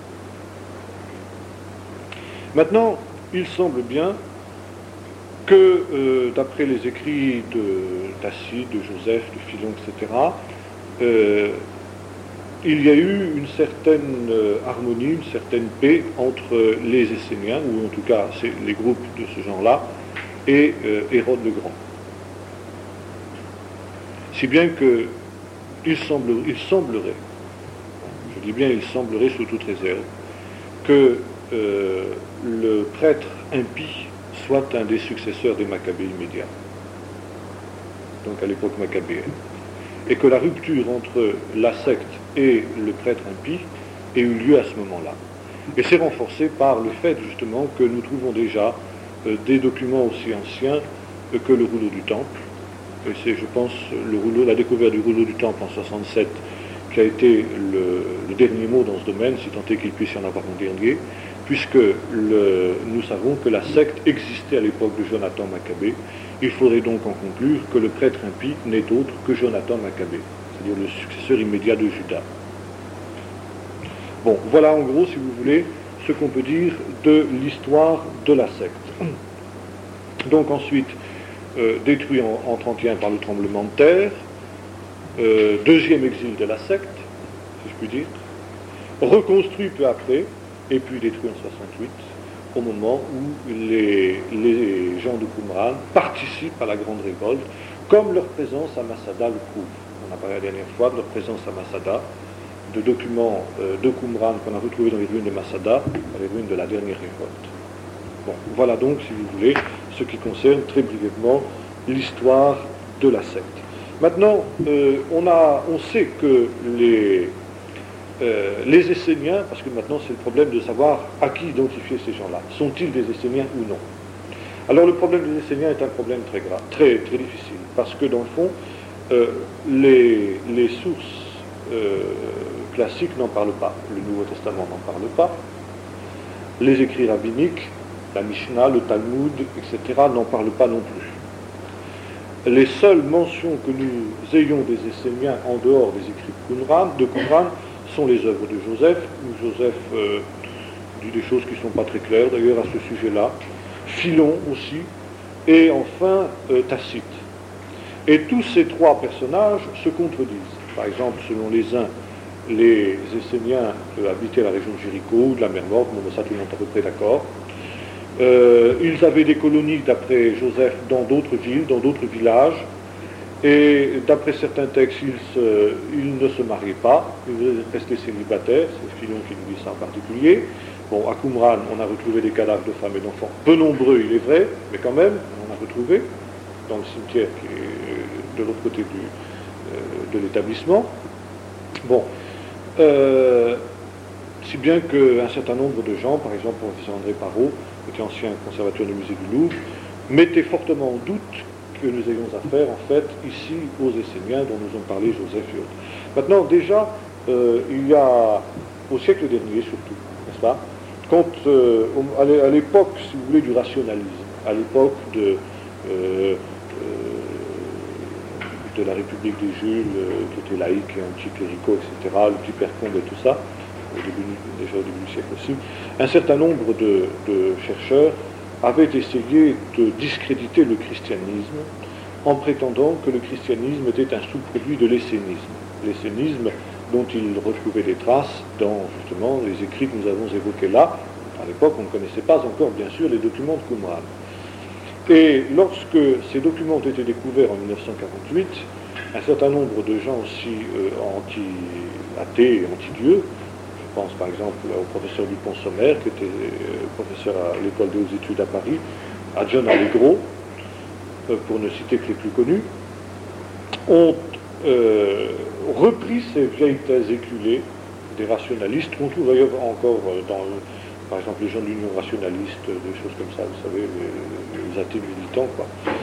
Maintenant, il semble bien que, euh, d'après les écrits de Tacite, de Joseph, de Philon, et cetera, euh, il y a eu une certaine euh, harmonie, une certaine paix entre les Esséniens, ou en tout cas c'est les groupes de ce genre-là, et euh, Hérode le Grand. Si bien que il, semble, il semblerait, je dis bien il semblerait sous toute réserve, que euh, le prêtre impie soit un des successeurs des Maccabées immédiats, donc à l'époque maccabéenne, et que la rupture entre la secte et le prêtre impie ait eu lieu à ce moment-là. Et c'est renforcé par le fait justement que nous trouvons déjà euh, des documents aussi anciens euh, que le rouleau du Temple. Et c'est, je pense, le rouleau, la découverte du rouleau du Temple en soixante-sept qui a été le, le dernier mot dans ce domaine, si tant est qu'il puisse y en avoir un dernier, puisque le, nous savons que la secte existait à l'époque de Jonathan Maccabée. Il faudrait donc en conclure que le prêtre impie n'est autre que Jonathan Maccabée, c'est-à-dire le successeur immédiat de Judas. Bon, voilà en gros, si vous voulez, ce qu'on peut dire de l'histoire de la secte. Donc ensuite, euh, détruit en, en trente et un par le tremblement de terre, euh, deuxième exil de la secte, si je puis dire, reconstruit peu après, et puis détruit en soixante-huit, au moment où les, les gens de Qumran participent à la grande révolte, comme leur présence à Masada le prouve. On a parlé la dernière fois de leur présence à Masada, de documents euh, de Qumran qu'on a retrouvés dans les ruines de Masada, dans les ruines de la dernière révolte. Bon, voilà donc, si vous voulez, ce qui concerne très brièvement l'histoire de la secte. Maintenant, euh, on, a, on sait que les, euh, les Esséniens, parce que maintenant c'est le problème de savoir à qui identifier ces gens-là, sont-ils des Esséniens ou non? Alors le problème des Esséniens est un problème très grave, très, très difficile, parce que dans le fond, euh, les, les sources euh, classiques n'en parlent pas, le Nouveau Testament n'en parle pas, les écrits rabbiniques, la Mishnah, le Talmud, et cetera n'en parlent pas non plus. Les seules mentions que nous ayons des Esséniens en dehors des écrits de Qumran, de Qumran sont les œuvres de Joseph, où Joseph euh, dit des choses qui ne sont pas très claires d'ailleurs à ce sujet-là, Philon aussi, et enfin euh, Tacite. Et tous ces trois personnages se contredisent. Par exemple, selon les uns, les Esséniens euh, habitaient la région de Jéricho ou de la mer Morte, bon, ça tout le monde est à peu près d'accord. Euh, ils avaient des colonies, d'après Joseph, dans d'autres villes, dans d'autres villages, et d'après certains textes, ils, se, ils ne se mariaient pas, ils restaient célibataires, c'est Philon qui nous dit ça en particulier. Bon, à Qumran, on a retrouvé des cadavres de femmes et d'enfants, peu nombreux, il est vrai, mais quand même, on a retrouvé, dans le cimetière qui est de l'autre côté du, euh, de l'établissement. Bon, euh, si bien qu'un certain nombre de gens, par exemple le professeur André Parot, qui était ancien conservateur du musée du Louvre, mettaient fortement en doute que nous ayons affaire, en fait, ici, aux Esséniens dont nous ont parlé Joseph et autres. Maintenant, déjà, euh, il y a, au siècle dernier surtout, n'est-ce pas, quand, euh, à l'époque, si vous voulez, du rationalisme, à l'époque de, euh, euh, de la République des Jules, euh, qui était laïque et anticléricaux, et cetera, le petit Percombe et tout ça, au début, déjà au début du siècle aussi, un certain nombre de, de chercheurs avaient essayé de discréditer le christianisme en prétendant que le christianisme était un sous-produit de l'essénisme. L'essénisme dont ils retrouvaient des traces dans justement les écrits que nous avons évoqués là. À l'époque, on ne connaissait pas encore, bien sûr, les documents de Qumran. Et lorsque ces documents ont été découverts en mille neuf cent quarante-huit, un certain nombre de gens aussi euh, anti-athées et anti-dieu, je pense par exemple au professeur Dupont-Sommer, qui était euh, professeur à l'école des hautes études à Paris, à John Allegro, euh, pour ne citer que les plus connus, ont euh, repris ces vieilles thèses éculées des rationalistes, qu'on trouve d'ailleurs encore dans, par exemple, les gens de l'Union rationaliste, des choses comme ça, vous savez, les, les athées militants, quoi.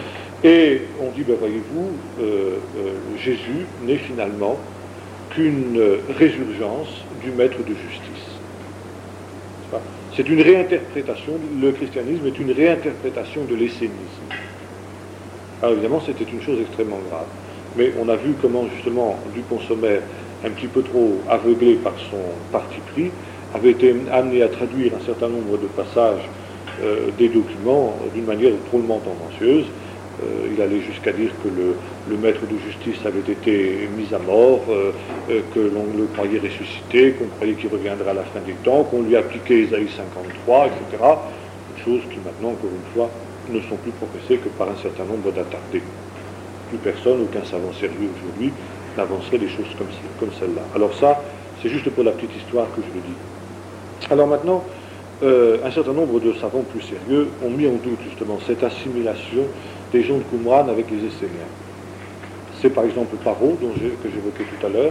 Et on dit, ben voyez-vous, euh, euh, Jésus n'est finalement qu'une résurgence du maître de justice. C'est une réinterprétation, le christianisme est une réinterprétation de l'essénisme. Alors évidemment, c'était une chose extrêmement grave. Mais on a vu comment, justement, Dupont-Sommer, un petit peu trop aveuglé par son parti pris, avait été amené à traduire un certain nombre de passages euh, des documents d'une manière drôlement tendancieuse. Euh, il allait jusqu'à dire que le, le maître de justice avait été mis à mort, euh, euh, que l'on le croyait ressuscité, qu'on croyait qu'il reviendra à la fin des temps, qu'on lui appliquait Ésaïe cinquante-trois, et cetera. Choses qui maintenant, encore une fois, ne sont plus professées que par un certain nombre d'attardés. Plus personne, aucun savant sérieux aujourd'hui, n'avancerait des choses comme, comme celle-là. Alors ça, c'est juste pour la petite histoire que je le dis. Alors maintenant, euh, un certain nombre de savants plus sérieux ont mis en doute justement cette assimilation des gens de Qumran avec les Esséniens. C'est par exemple Parot, dont j'ai, que j'évoquais tout à l'heure.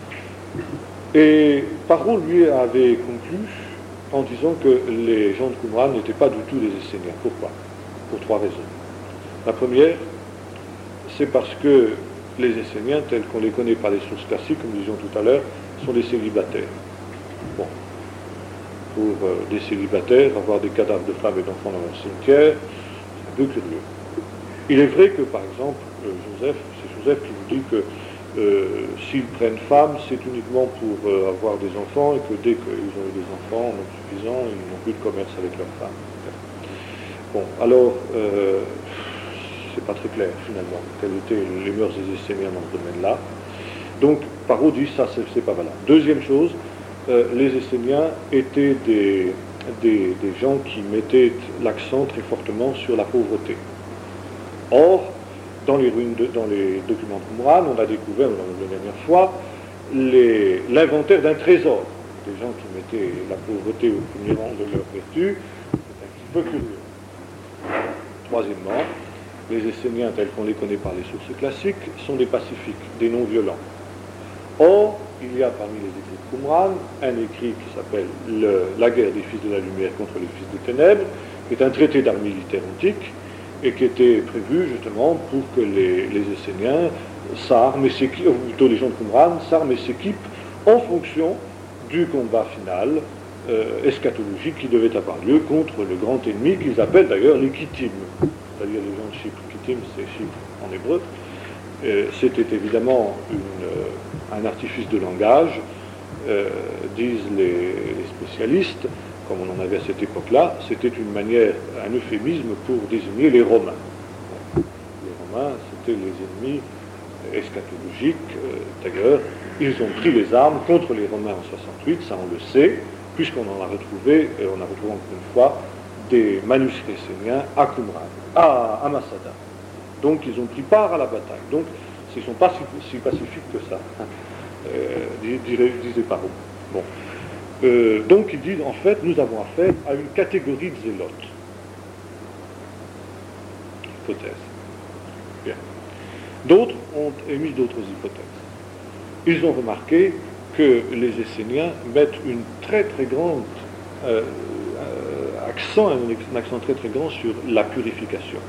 Et Parot, lui, avait conclu en disant que les gens de Qumran n'étaient pas du tout des Esséniens. Pourquoi? Pour trois raisons. La première, c'est parce que les Esséniens, tels qu'on les connaît par les sources classiques, comme nous disions tout à l'heure, sont des célibataires. Bon. Pour euh, des célibataires, avoir des cadavres de femmes et d'enfants dans leur cimetière, c'est un peu curieux. Il est vrai que, par exemple, euh, Joseph, c'est Joseph qui vous dit que euh, s'ils prennent femme, c'est uniquement pour euh, avoir des enfants et que dès qu'ils ont eu des enfants en nombre suffisant, ils n'ont plus de commerce avec leurs femmes. Bon, alors, euh, c'est pas très clair finalement, quelles étaient les mœurs des Esséniens dans ce domaine-là. Donc, Parot dit ça, c'est, c'est pas valable. Deuxième chose, euh, les Esséniens étaient des, des, des gens qui mettaient l'accent très fortement sur la pauvreté. Or, dans les, ruines de, dans les documents de Qumran, on a découvert, on l'a vu la dernière fois, les, l'inventaire d'un trésor. Des gens qui mettaient la pauvreté au premier rang de leur vertu, c'est un petit peu curieux. Troisièmement, les Esséniens, tels qu'on les connaît par les sources classiques, sont des pacifiques, des non-violents. Or, il y a parmi les écrits de Qumran un écrit qui s'appelle le, La guerre des fils de la lumière contre les fils des ténèbres, qui est un traité d'art militaire antique, et qui était prévu justement pour que les, les Esséniens s'arment et s'équipent, ou plutôt les gens de Qumran s'arment et s'équipent en fonction du combat final euh, eschatologique qui devait avoir lieu contre le grand ennemi qu'ils appellent d'ailleurs les Kittim, c'est-à-dire les gens de Chypre. Kittim, c'est Chypre en hébreu. Euh, c'était évidemment une, euh, un artifice de langage, euh, disent les, les spécialistes. Comme on en avait à cette époque-là, c'était une manière, un euphémisme pour désigner les Romains. Les Romains, c'était les ennemis eschatologiques. Euh, d'ailleurs, ils ont pris les armes contre les Romains en soixante-huit, ça on le sait, puisqu'on en a retrouvé, et on a retrouvé encore une fois, des manuscrits esséniens à Qumran, à, à Masada. Donc ils ont pris part à la bataille. Donc ils ne sont pas si, si pacifiques que ça, euh, disait Parot. Bon. Euh, donc il dit, en fait, nous avons affaire à une catégorie de zélotes. Hypothèse. Bien. D'autres ont émis d'autres hypothèses. Ils ont remarqué que les Esséniens mettent une très très grande euh, euh, accent, un accent très très grand sur la purification.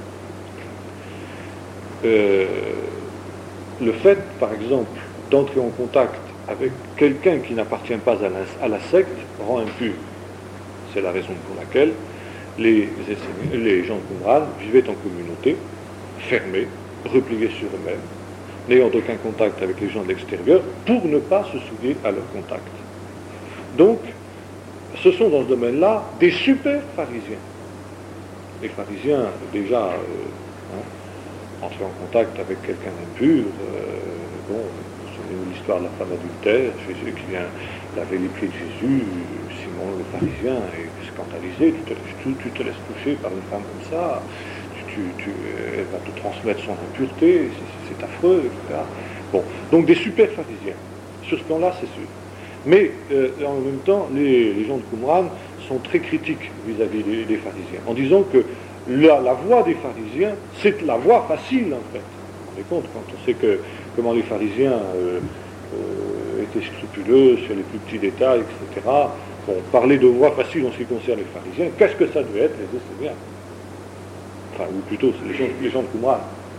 Euh, le fait, par exemple, d'entrer en contact avec quelqu'un qui n'appartient pas à la, à la secte rend impur. C'est la raison pour laquelle les, les gens de Qumran vivaient en communauté, fermés, repliés sur eux-mêmes, n'ayant aucun contact avec les gens de l'extérieur, pour ne pas se souiller à leur contact. Donc, ce sont dans ce domaine-là des super pharisiens. Les pharisiens, déjà, euh, hein, entrer en contact avec quelqu'un d'impur, euh, bon, l'histoire de la femme adultère, Jésus qui vient laver les pieds de Jésus, Simon le pharisien est scandalisé, tu te laisses, tu, tu te laisses toucher par une femme comme ça, tu, tu, tu, elle va te transmettre son impureté, c'est, c'est affreux, et cetera. Bon, donc des super pharisiens, sur ce plan-là c'est sûr. Mais euh, en même temps, les, les gens de Qumran sont très critiques vis-à-vis des, des pharisiens, en disant que la, la voie des pharisiens, c'est la voie facile en fait. Vous vous rendez compte quand on sait que comment les pharisiens euh, euh, étaient scrupuleux sur les plus petits détails, et cetera. Bon, parler de voie facile en ce qui concerne les pharisiens, qu'est-ce que ça devait être les Esséniens? Enfin, ou plutôt les gens, les gens de Qumran.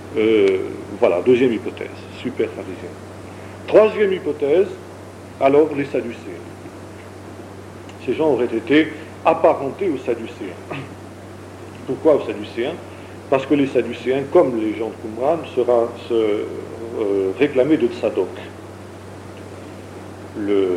Euh, voilà, deuxième hypothèse, super pharisien. Troisième hypothèse, alors les Sadducéens. Ces gens auraient été apparentés aux Sadducéens. Pourquoi aux Sadducéens? Parce que les Sadducéens, comme les gens de Qumran, sera, se euh, réclamaient de Tzadok, le,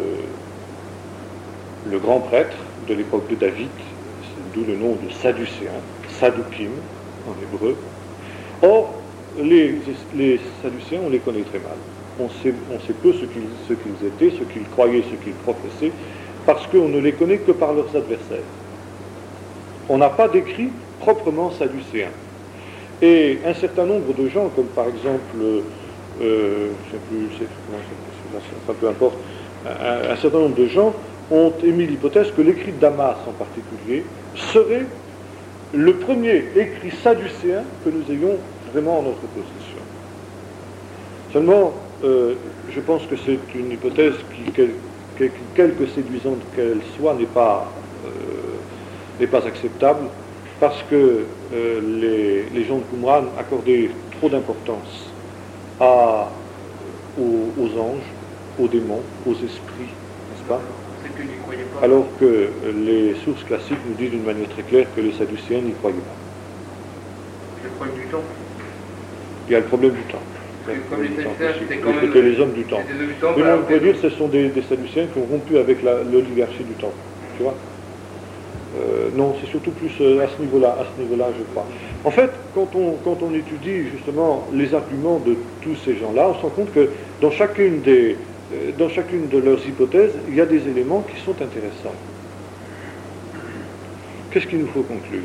le grand prêtre de l'époque de David, d'où le nom de Sadducéens, Sadukim en hébreu. Or, les, les Sadducéens, on les connaît très mal. On sait, on sait peu ce qu'ils, ce qu'ils étaient, ce qu'ils croyaient, ce qu'ils professaient, parce qu'on ne les connaît que par leurs adversaires. On n'a pas d'écrit proprement sadducéen. Et un certain nombre de gens, comme par exemple, euh, je ne sais plus, c'est, c'est, c'est, peu importe, un, un certain nombre de gens ont émis l'hypothèse que l'écrit de Damas en particulier serait le premier écrit sadducéen que nous ayons vraiment en notre possession. Seulement, euh, je pense que c'est une hypothèse qui, quel, quel, quelque séduisante qu'elle soit, n'est pas, euh, n'est pas acceptable, parce que euh, les, les gens de Qumran accordaient trop d'importance à, aux, aux anges, aux démons, aux esprits, n'est-ce pas? Alors que les sources classiques nous disent d'une manière très claire que les Sadducéens n'y croyaient pas. Le problème du temps. Il y a le problème du temps. Comme les Sadducéens, c'était quand même... C'était les hommes du temps. Du temps mais on peut dire que ce sont des, des Sadducéens qui ont rompu avec la, l'oligarchie du temps. Tu vois euh, Non, c'est surtout plus euh, à ce niveau-là, à ce niveau-là, je crois. En fait, quand on, quand on étudie justement les arguments de tous ces gens-là, on se rend compte que dans chacune des... dans chacune de leurs hypothèses, il y a des éléments qui sont intéressants. Qu'est-ce qu'il nous faut conclure?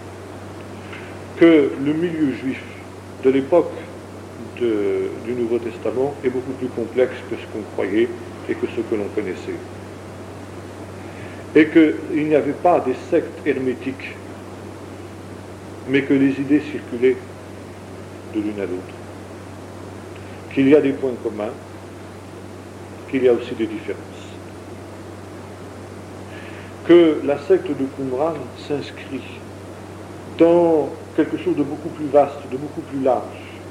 Que le milieu juif de l'époque de, du Nouveau Testament est beaucoup plus complexe que ce qu'on croyait et que ce que l'on connaissait. Et qu'il n'y avait pas des sectes hermétiques, mais que les idées circulaient de l'une à l'autre. Qu'il y a des points communs, qu'il y a aussi des différences. Que la secte de Qumran s'inscrit dans quelque chose de beaucoup plus vaste, de beaucoup plus large,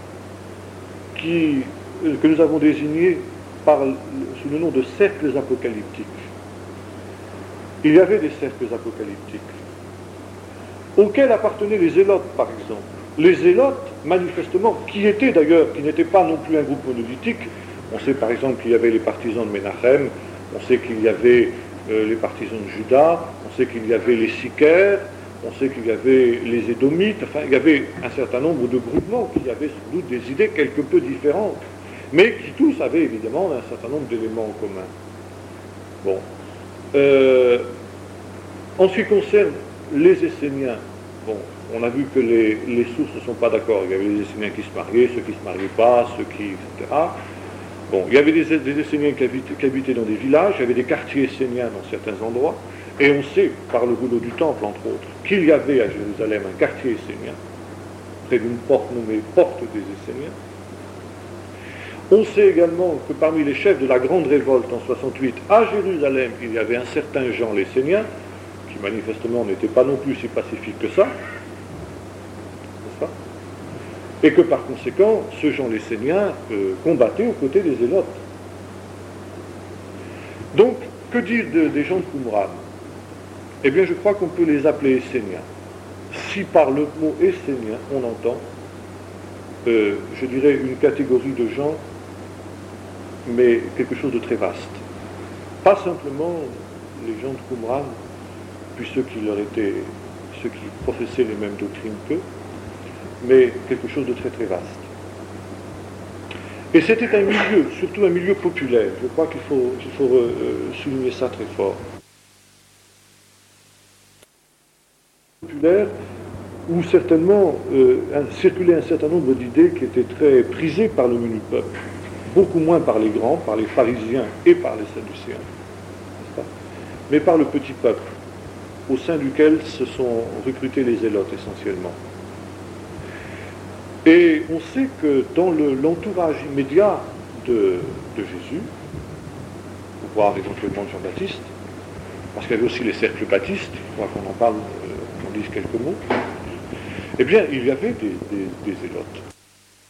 qui, que nous avons désigné par, sous le nom de cercles apocalyptiques. Il y avait des cercles apocalyptiques, auxquels appartenaient les Zélotes, par exemple. Les Zélotes, manifestement, qui étaient d'ailleurs, qui n'étaient pas non plus un groupe monolithique. On sait par exemple qu'il y avait les partisans de Menachem, on sait qu'il y avait euh, les partisans de Juda, on sait qu'il y avait les Sicaires, on sait qu'il y avait les Édomites, enfin il y avait un certain nombre de groupements qui avaient sans doute des idées quelque peu différentes, mais qui tous avaient évidemment un certain nombre d'éléments en commun. Bon. Euh, en ce qui concerne les Esséniens, bon, on a vu que les, les sources ne sont pas d'accord. Il y avait les Esséniens qui se mariaient, ceux qui ne se mariaient pas, ceux qui, et cetera. Bon, il y avait des, des Esséniens qui habitaient, qui habitaient dans des villages, il y avait des quartiers esséniens dans certains endroits, et on sait, par le rouleau du Temple, entre autres, qu'il y avait à Jérusalem un quartier essénien, près d'une porte nommée Porte des Esséniens. On sait également que parmi les chefs de la grande révolte en soixante-huit, à Jérusalem, il y avait un certain Jean l'Essénien, qui manifestement n'était pas non plus si pacifique que ça, n'est-ce pas? Et que par conséquent, ce Jean l'Essénien euh, combattait aux côtés des Zélotes. Donc, que dire de, des gens de Qumran? Eh bien, je crois qu'on peut les appeler Esséniens. Si par le mot Essénien, on entend, euh, je dirais, une catégorie de gens, mais quelque chose de très vaste. Pas simplement les gens de Qumran, puis ceux qui leur étaient, ceux qui professaient les mêmes doctrines qu'eux, mais quelque chose de très très vaste. Et c'était un milieu, surtout un milieu populaire. Je crois qu'il faut, qu'il faut euh, souligner ça très fort. Populaire, où certainement euh, un, circulait un certain nombre d'idées qui étaient très prisées par le menu peuple, beaucoup moins par les grands, par les pharisiens et par les sadducéens, n'est-ce pas, mais par le petit peuple, au sein duquel se sont recrutés les zélotes essentiellement. Et on sait que dans le, l'entourage immédiat de, de Jésus, voire éventuellement de Jean-Baptiste, parce qu'il y avait aussi les cercles baptistes, il faudra qu'on en parle, euh, qu'on dise quelques mots, eh bien, il y avait des, des, des zélotes.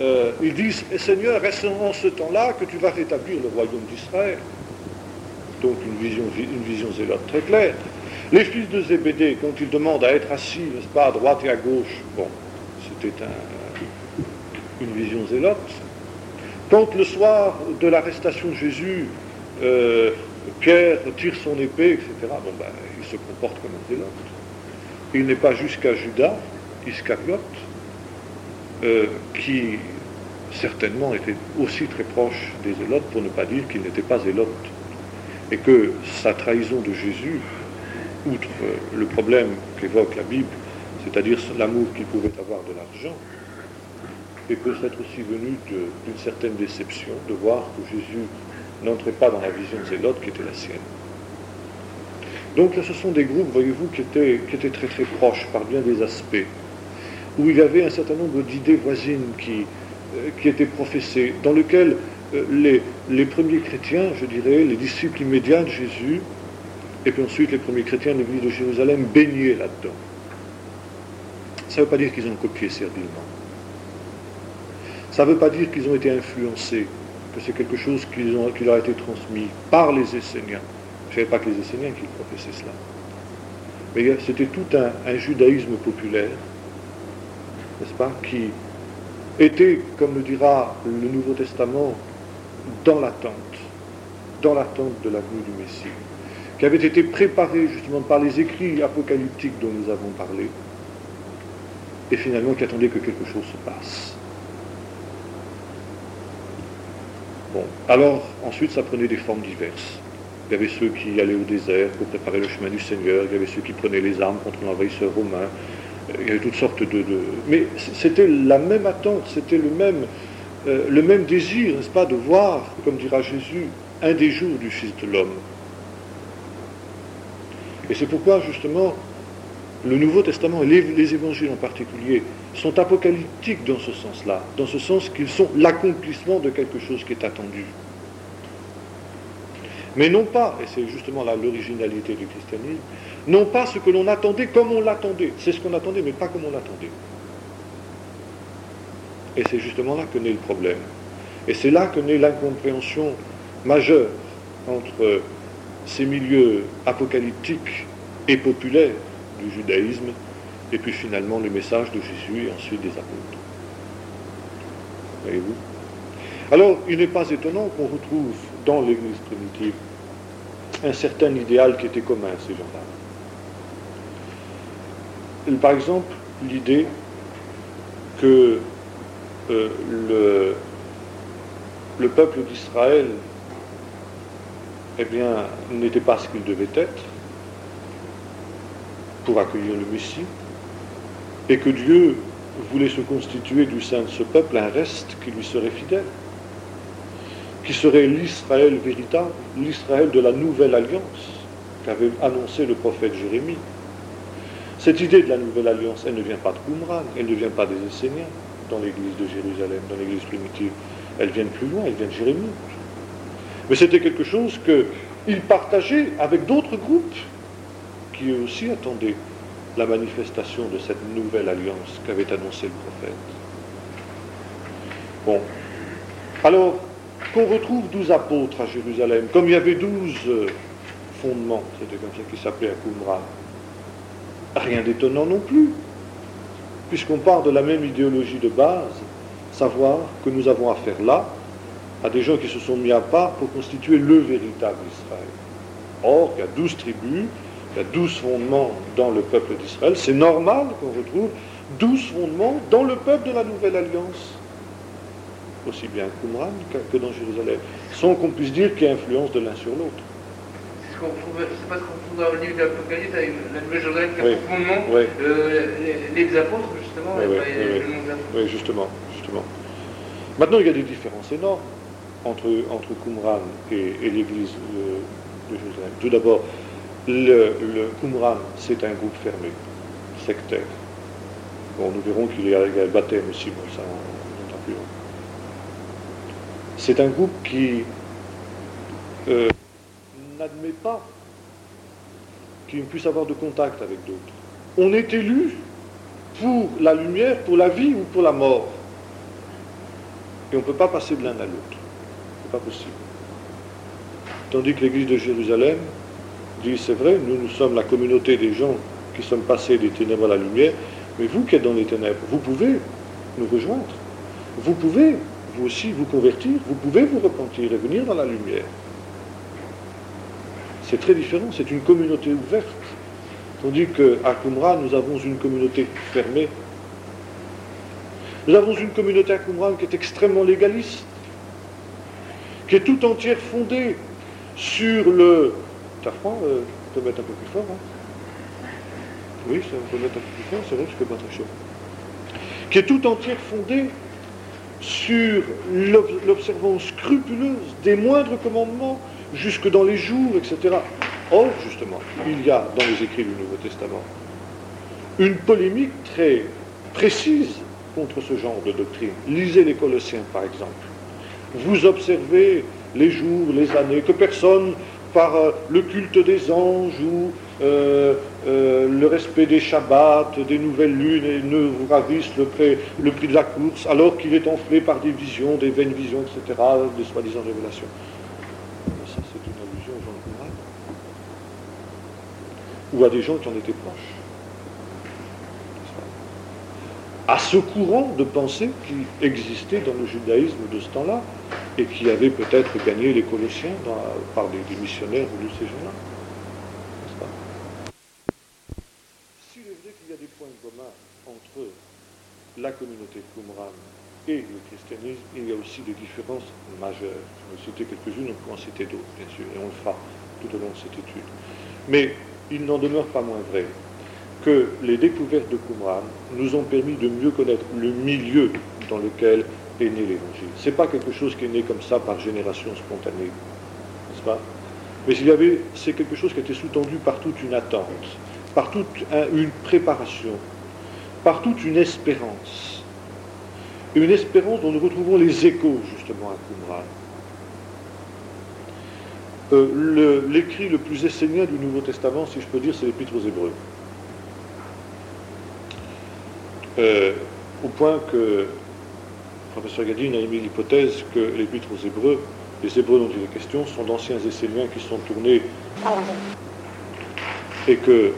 euh, ils disent « Seigneur, est-ce en ce temps-là que tu vas rétablir le royaume d'Israël ?» Donc une vision, une vision zélote très claire. Les fils de Zébédée, quand ils demandent à être assis, n'est-ce pas, à droite et à gauche, bon, c'était un, une vision zélote. Quand le soir de l'arrestation de Jésus, euh, Pierre tire son épée, et cetera, bon, ben, il se comporte comme un zélote. Il n'est pas jusqu'à Judas Iscariote, euh, qui certainement était aussi très proche des zélotes, pour ne pas dire qu'il n'était pas zélote. Et que sa trahison de Jésus, outre euh, le problème qu'évoque la Bible, c'est-à-dire l'amour qu'il pouvait avoir de l'argent, et peut être aussi venu de, d'une certaine déception de voir que Jésus n'entrait pas dans la vision zélote qui était la sienne. Donc là, ce sont des groupes, voyez-vous, qui étaient, qui étaient très très proches par bien des aspects, où il y avait un certain nombre d'idées voisines qui, euh, qui étaient professées, dans lesquelles euh, les, les premiers chrétiens, je dirais, les disciples immédiats de Jésus, et puis ensuite les premiers chrétiens de l'église de Jérusalem, baignaient là-dedans. Ça ne veut pas dire qu'ils ont copié servilement. Ça ne veut pas dire qu'ils ont été influencés, que c'est quelque chose qui, ont, qui leur a été transmis par les Esséniens. Je ne savais pas que les Esséniens qui professaient cela. Mais c'était tout un, un judaïsme populaire, n'est-ce pas, qui était, comme le dira le Nouveau Testament, dans l'attente, dans l'attente de la venue du Messie, qui avait été préparé justement par les écrits apocalyptiques dont nous avons parlé, et finalement qui attendait que quelque chose se passe. Bon, alors, ensuite, ça prenait des formes diverses. Il y avait ceux qui allaient au désert pour préparer le chemin du Seigneur, il y avait ceux qui prenaient les armes contre l'envahisseur romain, il y avait toutes sortes de... de... Mais c'était la même attente, c'était le même, euh, le même désir, n'est-ce pas, de voir, comme dira Jésus, un des jours du Fils de l'homme. Et c'est pourquoi, justement, le Nouveau Testament, et les, les évangiles en particulier, sont apocalyptiques dans ce sens-là, dans ce sens qu'ils sont l'accomplissement de quelque chose qui est attendu. Mais non pas, et c'est justement là l'originalité du christianisme, non pas ce que l'on attendait comme on l'attendait. C'est ce qu'on attendait, mais pas comme on l'attendait. Et c'est justement là que naît le problème. Et c'est là que naît l'incompréhension majeure entre ces milieux apocalyptiques et populaires du judaïsme, et puis finalement le message de Jésus et ensuite des apôtres. Voyez-vous ? Alors, il n'est pas étonnant qu'on retrouve dans l'Église primitive un certain idéal qui était commun à ces gens-là. Par exemple, l'idée que euh, le, le peuple d'Israël eh bien, n'était pas ce qu'il devait être pour accueillir le Messie, et que Dieu voulait se constituer du sein de ce peuple un reste qui lui serait fidèle, qui serait l'Israël véritable, l'Israël de la nouvelle alliance qu'avait annoncé le prophète Jérémie. Cette idée de la nouvelle alliance, elle ne vient pas de Qumran, elle ne vient pas des Esséniens dans l'église de Jérusalem, dans l'église primitive. Elle vient de plus loin, elle vient de Jérémie. Mais c'était quelque chose qu'il partageait avec d'autres groupes qui eux aussi attendaient la manifestation de cette nouvelle alliance qu'avait annoncé le prophète. Bon. Alors, qu'on retrouve douze apôtres à Jérusalem, comme il y avait douze fondements, c'était comme ça qu'ils s'appelaient à Qumran. Rien d'étonnant non plus, puisqu'on part de la même idéologie de base, savoir que nous avons affaire là à des gens qui se sont mis à part pour constituer le véritable Israël. Or, il y a douze tribus, il y a douze fondements dans le peuple d'Israël, c'est normal qu'on retrouve douze fondements dans le peuple de la Nouvelle Alliance, aussi bien à Qumran que dans Jérusalem, sans qu'on puisse dire qu'il y a influence de l'un sur l'autre. C'est ce qu'on trouve, c'est pas ce qu'on trouve dans le livre de l'Apocalypse avec la Nouvelle Jérusalem qui a oui. pour fondement oui. euh, les, les apôtres, justement, oui, et oui, pas oui, le oui. nom des apôtres. Oui, justement, justement. Maintenant, il y a des différences énormes entre, entre Qumran et, et l'église de, de Jérusalem. Tout d'abord, le, le Qumran, c'est un groupe fermé, sectaire. Bon, nous verrons qu'il y a le baptême aussi, bon, ça, on n'entend plus. C'est un groupe qui euh, n'admet pas qu'il puisse avoir de contact avec d'autres. On est élu pour la lumière, pour la vie ou pour la mort. Et on ne peut pas passer de l'un à l'autre. C'est pas possible. Tandis que l'Église de Jérusalem dit, c'est vrai, nous, nous sommes la communauté des gens qui sommes passés des ténèbres à la lumière, mais vous qui êtes dans les ténèbres, vous pouvez nous rejoindre. Vous pouvez, vous aussi, vous convertir, vous pouvez vous repentir et venir dans la lumière. C'est très différent, c'est une communauté ouverte. Tandis qu'à Qumran, nous avons une communauté fermée. Nous avons une communauté à Qumran qui est extrêmement légaliste, qui est tout entière fondée sur le... T'as froid, euh, on peut mettre un peu plus fort, hein? Oui, ça, on peut mettre un peu plus fort, c'est vrai que je ne fais pas très chaud. Qui est tout entière fondée sur l'observance scrupuleuse des moindres commandements, jusque dans les jours, et cetera. Or, justement, il y a dans les écrits du Nouveau Testament une polémique très précise contre ce genre de doctrine. Lisez les Colossiens, par exemple. Vous observez les jours, les années, que personne, par euh, le culte des anges ou euh, euh, le respect des Shabbats, des nouvelles lunes, et ne vous ravisse le prix, le prix de la course, alors qu'il est enflé par des visions, des vaines visions, et cetera, des soi-disant révélations. Ça, c'est une allusion aux gens de Qumran. Ou à des gens qui en étaient proches. À ce courant de pensée qui existait dans le judaïsme de ce temps-là et qui avait peut-être gagné les Colossiens dans, par des, des missionnaires venus de ces gens-là. N'est-ce pas? S'il est vrai qu'il y a des points communs entre la communauté Qumran et le christianisme, il y a aussi des différences majeures. Je vais citer quelques-unes, on peut en citer d'autres, bien sûr, et on le fera tout au long de cette étude. Mais il n'en demeure pas moins vrai que les découvertes de Qumran nous ont permis de mieux connaître le milieu dans lequel est né l'Évangile. Ce n'est pas quelque chose qui est né comme ça par génération spontanée, n'est-ce pas? Mais il y avait, c'est quelque chose qui a été sous-tendu par toute une attente, par toute un, une préparation, par toute une espérance. Et une espérance dont nous retrouvons les échos, justement, à Qumran. Euh, le, l'écrit le plus essénien du Nouveau Testament, si je peux dire, c'est l'Épître aux Hébreux. Euh, au point que le professeur Gadine a émis l'hypothèse que l'Épître aux Hébreux, les Hébreux dont il est question, sont d'anciens Esséniens qui sont tournés et que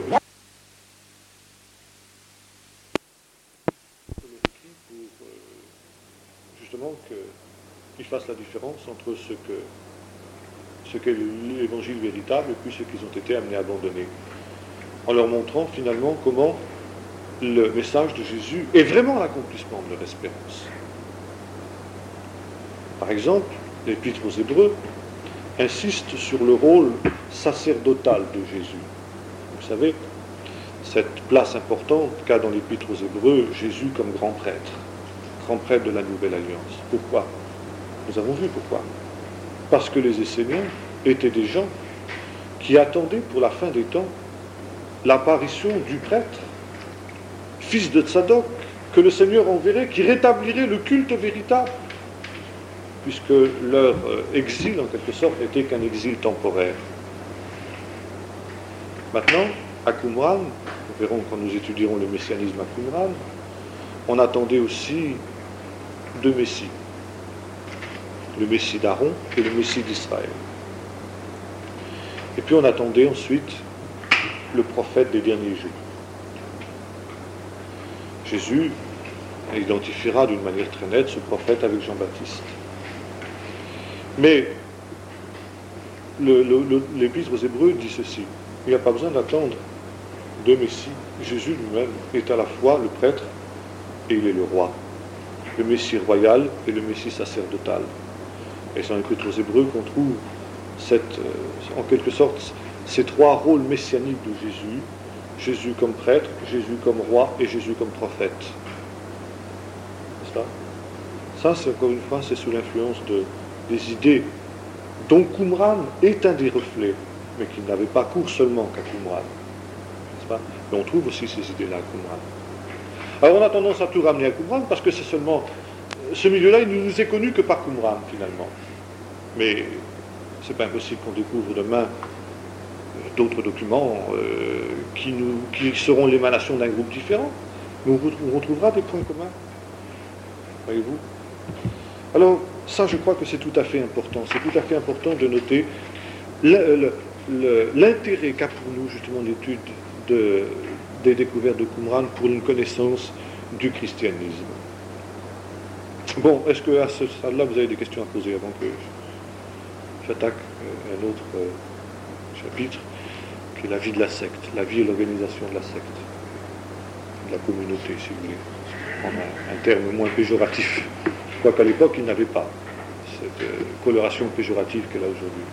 pour justement qu'ils fassent la différence entre ce que ce qu'est l'évangile véritable et puis ce qu'ils ont été amenés à abandonner, en leur montrant finalement comment le message de Jésus est vraiment l'accomplissement de leur espérance. Par exemple, l'Épître aux Hébreux insiste sur le rôle sacerdotal de Jésus. Vous savez, cette place importante qu'a dans l'Épître aux Hébreux Jésus comme grand prêtre, grand prêtre de la Nouvelle Alliance. Pourquoi? Nous avons vu pourquoi. Parce que les Esséniens étaient des gens qui attendaient pour la fin des temps l'apparition du prêtre, fils de Tzadok, que le Seigneur enverrait, qui rétablirait le culte véritable, puisque leur exil, en quelque sorte, n'était qu'un exil temporaire. Maintenant, à Qumran, nous verrons quand nous étudierons le messianisme à Qumran, on attendait aussi deux messies, le messie d'Aaron et le messie d'Israël. Et puis on attendait ensuite le prophète des derniers jours. Jésus identifiera d'une manière très nette ce prophète avec Jean-Baptiste. Mais le, le, le, l'Épître aux Hébreux dit ceci: il n'y a pas besoin d'attendre deux messies. Jésus lui-même est à la fois le prêtre et il est le roi, le messie royal et le messie sacerdotal. Et c'est dans l'Épître aux Hébreux qu'on trouve cette, euh, en quelque sorte ces trois rôles messianiques de Jésus: Jésus comme prêtre, Jésus comme roi et Jésus comme prophète. N'est-ce pas? Ça, c'est encore une fois, c'est sous l'influence de, des idées dont Qumran est un des reflets, mais qui n'avait pas cours seulement qu'à Qumran. N'est-ce pas? Mais on trouve aussi ces idées-là à Qumran. Alors on a tendance à tout ramener à Qumran parce que c'est seulement... Ce milieu-là, il ne nous est connu que par Qumran, finalement. Mais c'est pas impossible qu'on découvre demain d'autres documents euh, qui, nous, qui seront l'émanation d'un groupe différent. Mais on retrouvera des points communs. Voyez-vous? Alors, ça, je crois que c'est tout à fait important. C'est tout à fait important de noter le, le, le, l'intérêt qu'a pour nous, justement, l'étude de, des découvertes de Qumran pour une connaissance du christianisme. Bon, est-ce qu'à ce stade-là, vous avez des questions à poser avant que j'attaque un autre euh, chapitre, qui est la vie de la secte, la vie et l'organisation de la secte, de la communauté, si vous voulez, en un, un terme moins péjoratif. Quoiqu'à l'époque, il n'avait pas cette euh, coloration péjorative qu'elle a aujourd'hui.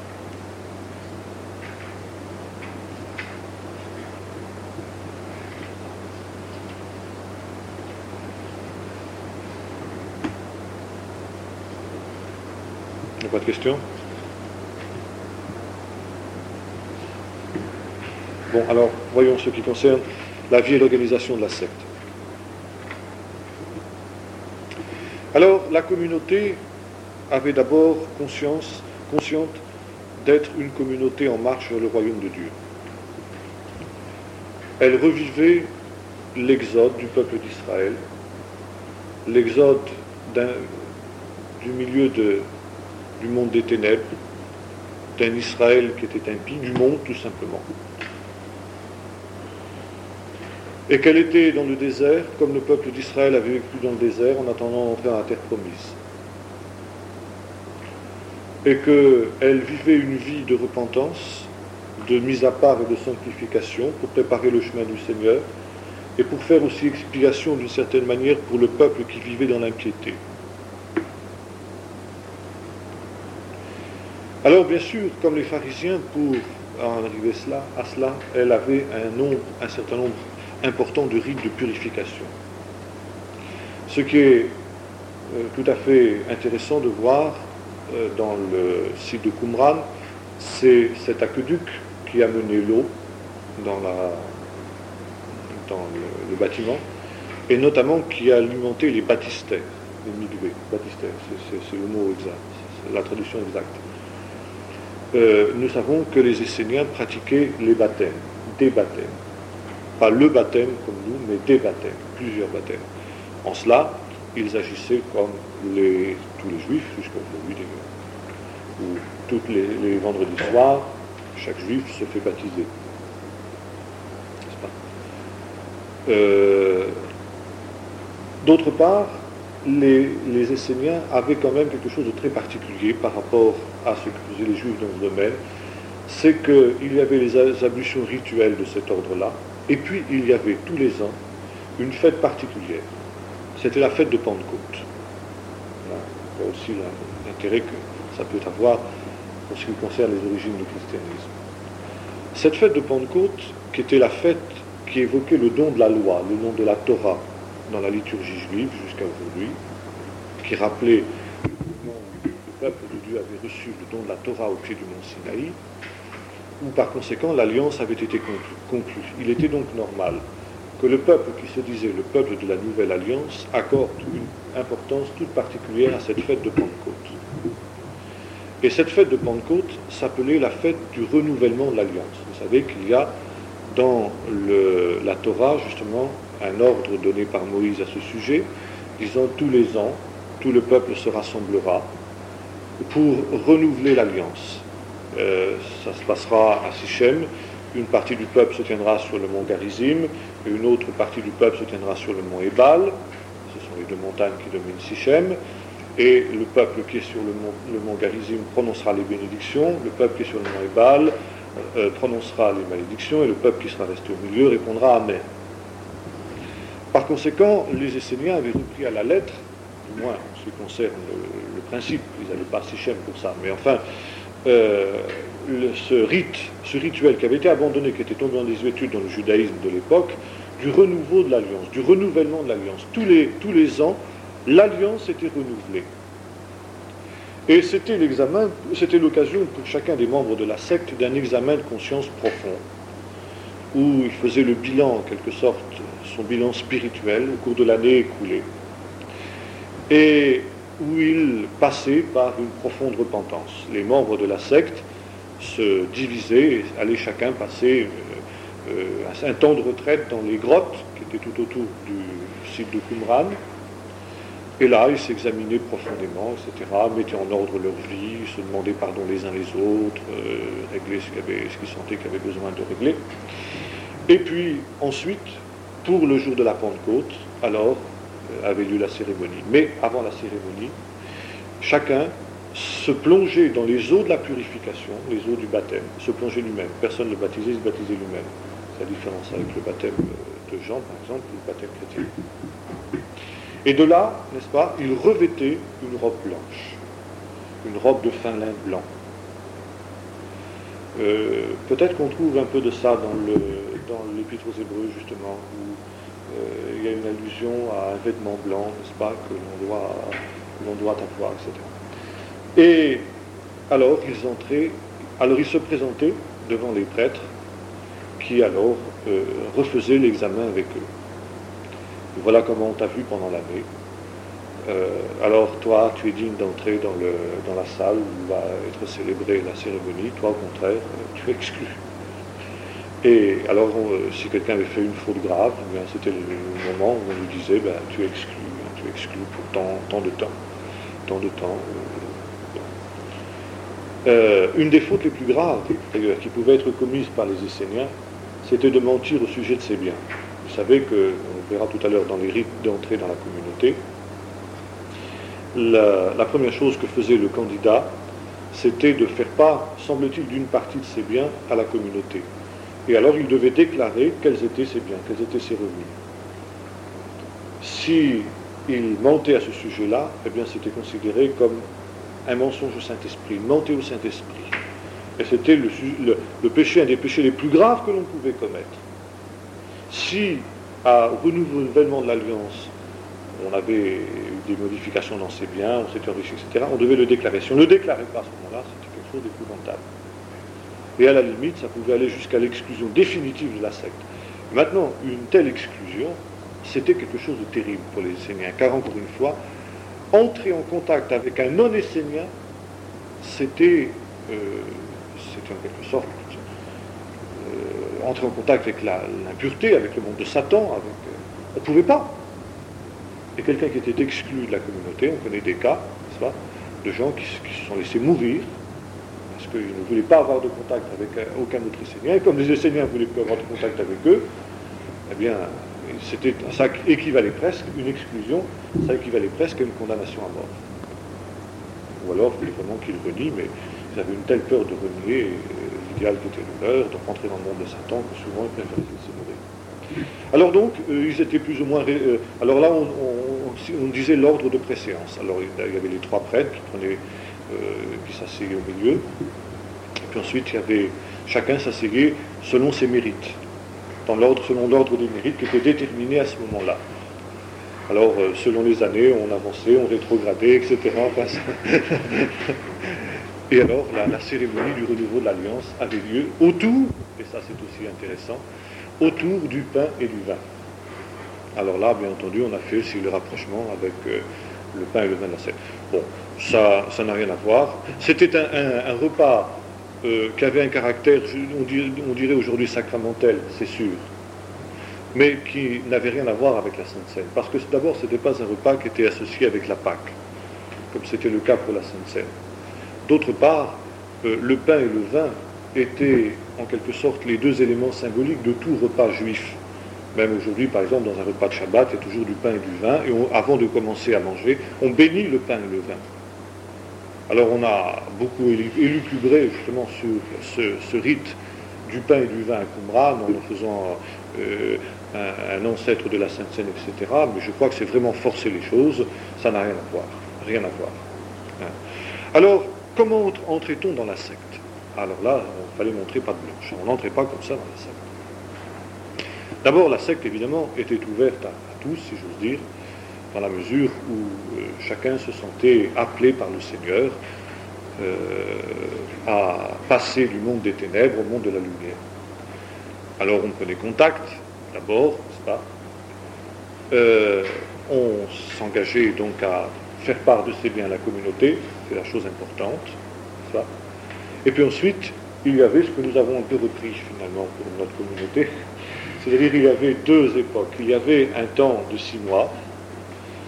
Il n'y a pas de questions? Bon, alors, voyons ce qui concerne la vie et l'organisation de la secte. Alors, la communauté avait d'abord conscience, consciente d'être une communauté en marche vers le royaume de Dieu. Elle revivait l'exode du peuple d'Israël, l'exode d'un, du milieu de, du monde des ténèbres, d'un Israël qui était impie, du monde tout simplement. Et qu'elle était dans le désert, comme le peuple d'Israël avait vécu dans le désert en attendant d'entrer dans la terre promise. Et qu'elle vivait une vie de repentance, de mise à part et de sanctification pour préparer le chemin du Seigneur et pour faire aussi expiation d'une certaine manière pour le peuple qui vivait dans l'impiété. Alors bien sûr, comme les pharisiens, pour en arriver à cela, elle avait un nombre, un certain nombre important de rites de purification. Ce qui est euh, tout à fait intéressant de voir euh, dans le site de Qumran, c'est cet aqueduc qui a mené l'eau dans, la, dans le, le bâtiment, et notamment qui a alimenté les baptistères, les mikvés, baptistères, c'est, c'est, c'est le mot exact, c'est la traduction exacte. Euh, nous savons que les Esséniens pratiquaient les baptêmes, des baptêmes. Pas le baptême comme nous, mais des baptêmes, plusieurs baptêmes. En cela, ils agissaient comme les, tous les juifs, jusqu'à aujourd'hui d'ailleurs, où tous les, les vendredis soirs, chaque juif se fait baptiser. N'est-ce pas? euh, D'autre part, les, les Esséniens avaient quand même quelque chose de très particulier par rapport à ce que faisaient les juifs dans ce domaine, c'est qu'il y avait les ablutions rituelles de cet ordre-là, et puis il y avait tous les ans une fête particulière. C'était la fête de Pentecôte. Là, il y a aussi l'intérêt que ça peut avoir en ce qui concerne les origines du christianisme. Cette fête de Pentecôte, qui était la fête qui évoquait le don de la loi, le don de la Torah dans la liturgie juive jusqu'à aujourd'hui, qui rappelait que le peuple de Dieu avait reçu le don de la Torah au pied du mont Sinaï, où par conséquent l'alliance avait été conclue. Il était donc normal que le peuple qui se disait le peuple de la nouvelle alliance accorde une importance toute particulière à cette fête de Pentecôte. Et cette fête de Pentecôte s'appelait la fête du renouvellement de l'alliance. Vous savez qu'il y a dans le, la Torah justement un ordre donné par Moïse à ce sujet, disant tous les ans, tout le peuple se rassemblera pour renouveler l'alliance. Euh, ça se passera à Sichem, une partie du peuple se tiendra sur le mont Garizim, et une autre partie du peuple se tiendra sur le mont Ebal, ce sont les deux montagnes qui dominent Sichem, et le peuple qui est sur le mont, le mont Garizim prononcera les bénédictions, le peuple qui est sur le mont Ebal euh, prononcera les malédictions, et le peuple qui sera resté au milieu répondra Amen. Par conséquent, les Esséniens avaient repris à la lettre, du moins en ce qui concerne le, le principe, ils n'allaient pas à Sichem pour ça, mais enfin, Euh, le, ce rite, ce rituel qui avait été abandonné, qui était tombé en désuétude dans le judaïsme de l'époque, du renouveau de l'alliance, du renouvellement de l'alliance. Tous les, tous les ans, l'alliance était renouvelée. Et c'était l'examen, c'était l'occasion pour chacun des membres de la secte d'un examen de conscience profond, où il faisait le bilan, en quelque sorte, son bilan spirituel au cours de l'année écoulée. Et où il passait par une profonde repentance. Les membres de la secte se divisaient et allaient chacun passer euh, euh, un temps de retraite dans les grottes qui étaient tout autour du site de Qumran, Et là, ils s'examinaient profondément, et cetera, mettaient en ordre leur vie, se demandaient pardon les uns les autres, euh, réglaient ce qu'ils avait, ce qu'ils sentaient qu'ils avaient besoin de régler. Et puis, ensuite, pour le jour de la Pentecôte, alors, euh, avait lieu la cérémonie. Mais avant la cérémonie, chacun se plongeait dans les eaux de la purification, les eaux du baptême, se plongeait lui-même. Personne ne le baptisait, il se baptisait lui-même. C'est la différence avec le baptême de Jean, par exemple, ou le baptême chrétien. Et de là, n'est-ce pas, il revêtait une robe blanche, une robe de fin lin blanc. Euh, peut-être qu'on trouve un peu de ça dans, le, dans l'Épître aux Hébreux, justement, où euh, il y a une allusion à un vêtement blanc, n'est-ce pas, que l'on doit, que l'on doit avoir, et cetera. Et alors, ils entraient, alors ils se présentaient devant les prêtres, qui alors euh, refaisaient l'examen avec eux. Et voilà comment on t'a vu pendant l'année. Euh, alors toi, tu es digne d'entrer dans, le, dans la salle où va être célébrée la cérémonie. Toi, au contraire, tu es exclu. Et alors, on, si quelqu'un avait fait une faute grave, eh bien, c'était le, le moment où on lui disait, ben, tu es exclu, tu es exclu pour tant, tant de temps. Tant de temps. Euh, une des fautes les plus graves, d'ailleurs, qui pouvaient être commises par les Esséniens, c'était de mentir au sujet de ses biens. Vous savez que, on verra tout à l'heure dans les rites d'entrée dans la communauté, la, la première chose que faisait le candidat, c'était de faire part, semble-t-il, d'une partie de ses biens à la communauté. Et alors il devait déclarer quels étaient ses biens, quels étaient ses revenus. Si il mentait à ce sujet-là, eh bien c'était considéré comme un mensonge au Saint-Esprit, mentait au Saint-Esprit. Et c'était le, le, le péché, un des péchés les plus graves que l'on pouvait commettre. Si, à renouvellement de l'Alliance, on avait eu des modifications dans ses biens, on s'était enrichi, et cetera, on devait le déclarer. Si on ne le déclarait pas à ce moment-là, c'était quelque chose d'épouvantable. Et à la limite, ça pouvait aller jusqu'à l'exclusion définitive de la secte. Maintenant, une telle exclusion, c'était quelque chose de terrible pour les Esséniens, car encore une fois, entrer en contact avec un non-Essénien, c'était, euh, c'était en quelque sorte euh, entrer en contact avec la, l'impureté, avec le monde de Satan, avec, euh, on ne pouvait pas. Et quelqu'un qui était exclu de la communauté, on connaît des cas, n'est-ce pas, de gens qui, qui se sont laissés mourir, parce qu'ils ne voulaient pas avoir de contact avec euh, aucun autre Essénien, et comme les Esséniens ne voulaient plus avoir de contact avec eux, eh bien, c'était, ça équivalait presque, une exclusion, ça équivalait presque à une condamnation à mort. Ou alors, il fallait vraiment qu'ils renient, mais ils avaient une telle peur de renier euh, l'idéal qui était le leur, de rentrer dans le monde de Satan, que souvent ils préféraient se laisser mourir. Alors donc, euh, ils étaient plus ou moins... Ré, euh, alors là, on, on, on disait l'ordre de préséance. Alors il y avait les trois prêtres qui prenaient, euh, qui s'asseyaient au milieu, et puis ensuite, il y avait, chacun s'asseyait selon ses mérites. Dans l'ordre, selon l'ordre des mérites qui était déterminé à ce moment-là. Alors, euh, selon les années, on avançait, on rétrogradait, et cetera. Enfin, et alors, la, la cérémonie du renouveau de l'Alliance avait lieu autour, et ça c'est aussi intéressant, autour du pain et du vin. Alors là, bien entendu, on a fait aussi le rapprochement avec euh, le pain et le vin de la scène. Bon, ça, ça n'a rien à voir. C'était un, un, un repas Euh, qui avait un caractère, on dirait, on dirait aujourd'hui sacramentel, c'est sûr, mais qui n'avait rien à voir avec la Sainte Seine. Parce que d'abord, ce n'était pas un repas qui était associé avec la Pâque, comme c'était le cas pour la Sainte Seine. D'autre part, euh, le pain et le vin étaient en quelque sorte les deux éléments symboliques de tout repas juif. Même aujourd'hui, par exemple, dans un repas de Shabbat, il y a toujours du pain et du vin, et on, avant de commencer à manger, on bénit le pain et le vin. Alors on a beaucoup élucubré justement sur ce, ce rite du pain et du vin à Qumran en en faisant euh, un, un ancêtre de la Sainte Seine, et cetera. Mais je crois que c'est vraiment forcer les choses, ça n'a rien à voir, rien à voir. Hein. Alors, comment entrait-on dans la secte? Alors là, il fallait montrer pas de blanche, on n'entrait pas comme ça dans la secte. D'abord, la secte, évidemment, était ouverte à, à tous, si j'ose dire, dans la mesure où euh, chacun se sentait appelé par le Seigneur euh, à passer du monde des ténèbres au monde de la lumière. Alors on prenait contact, d'abord, n'est-ce pas euh, on s'engageait donc à faire part de ses biens à la communauté, c'est la chose importante, n'est-ce pas? Et puis ensuite, il y avait ce que nous avons un peu repris finalement pour notre communauté, c'est-à-dire il y avait deux époques. Il y avait un temps de six mois,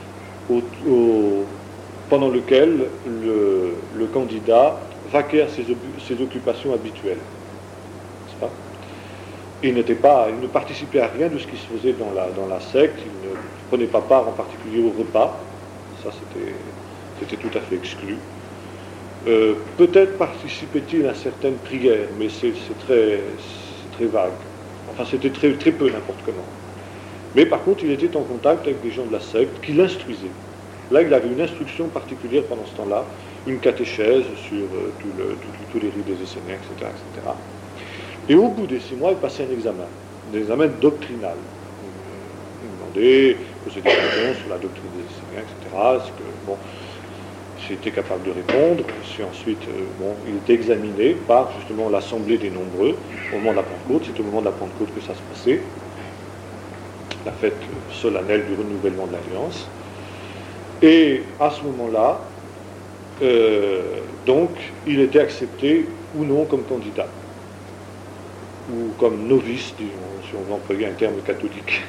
au, au, pendant lequel le, le candidat vaquait à ses, ses occupations habituelles. N'est-ce pas ? Il n'était pas, il ne participait à rien de ce qui se faisait dans la, dans la secte, il ne prenait pas part en particulier au repas, ça c'était, c'était tout à fait exclu. Euh, peut-être participait-il à certaines prières, mais c'est, c'est, très, c'est très vague. Enfin, c'était très, très peu n'importe comment. Mais par contre, il était en contact avec des gens de la secte qui l'instruisaient. Là, il avait une instruction particulière pendant ce temps-là, une catéchèse sur euh, tout le, tout, tous les rites des Esséniens, et cetera, et cetera. Et au bout des six mois, il passait un examen, un examen doctrinal. Il demandait, posait des questions sur la doctrine des Esséniens, et cetera. Est-ce que, bon, s'il était capable de répondre, si ensuite, euh, bon, il était examiné par justement l'Assemblée des Nombreux au moment de la Pentecôte. C'est au moment de la Pentecôte que ça se passait, la fête solennelle du renouvellement de l'Alliance. Et à ce moment-là, euh, donc, il était accepté ou non comme candidat, ou comme novice, disons, si on veut employer un terme catholique.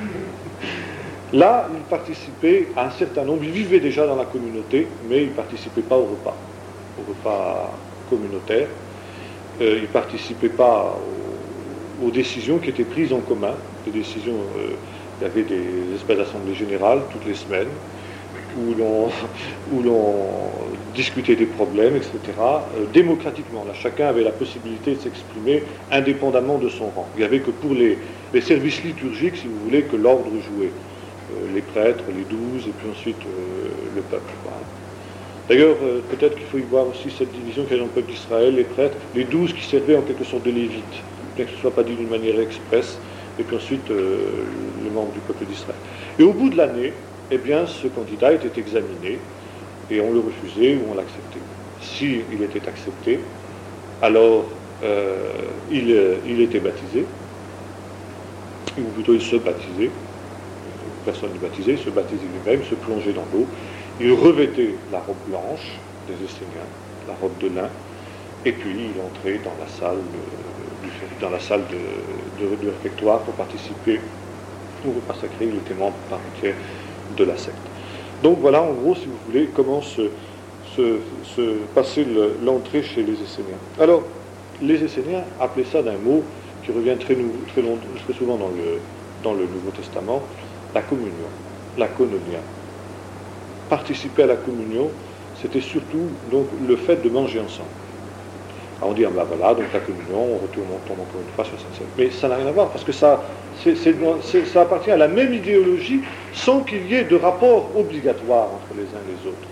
Là, il participait à un certain nombre, il vivait déjà dans la communauté, mais il ne participait pas au repas, au repas communautaire. Euh, il ne participait pas aux, aux décisions qui étaient prises en commun, des décisions, euh, il y avait des espèces d'assemblées générales toutes les semaines, où l'on, où l'on discutait des problèmes, et cetera, euh, démocratiquement. Là, chacun avait la possibilité de s'exprimer indépendamment de son rang. Il n'y avait que pour les, les services liturgiques, si vous voulez, que l'ordre jouait. Euh, les prêtres, les douze, et puis ensuite euh, le peuple. Quoi. D'ailleurs, euh, peut-être qu'il faut y voir aussi cette division qu'il y a dans le peuple d'Israël, les prêtres, les douze qui servaient en quelque sorte de lévites, bien que ce ne soit pas dit d'une manière expresse, et puis ensuite euh, les membres du peuple d'Israël. Et au bout de l'année, eh bien, ce candidat était examiné et on le refusait ou on l'acceptait. S'il était accepté, alors euh, il, il était baptisé, ou plutôt il se baptisait, personne ne baptisait, il se baptisait lui-même, se plongeait dans l'eau, il revêtait la robe blanche des Esséniens, la robe de lin, et puis il entrait dans la salle, de, du, dans la salle de, de, de réfectoire pour participer au repas sacré, il était membre par entière de la secte. Donc voilà, en gros, si vous voulez, comment se, se, se passer le, l'entrée chez les Esséniens. Alors, les Esséniens appelaient ça d'un mot qui revient très, très, long, très souvent dans le, dans le Nouveau Testament, la communion, la koinonia. Participer à la communion, c'était surtout donc le fait de manger ensemble. Alors on dit, ah ben voilà, donc la communion, on retourne, on tombe encore une fois sur cette scène. Mais ça n'a rien à voir, parce que ça, c'est, c'est, c'est, ça appartient à la même idéologie sans qu'il y ait de rapport obligatoire entre les uns et les autres.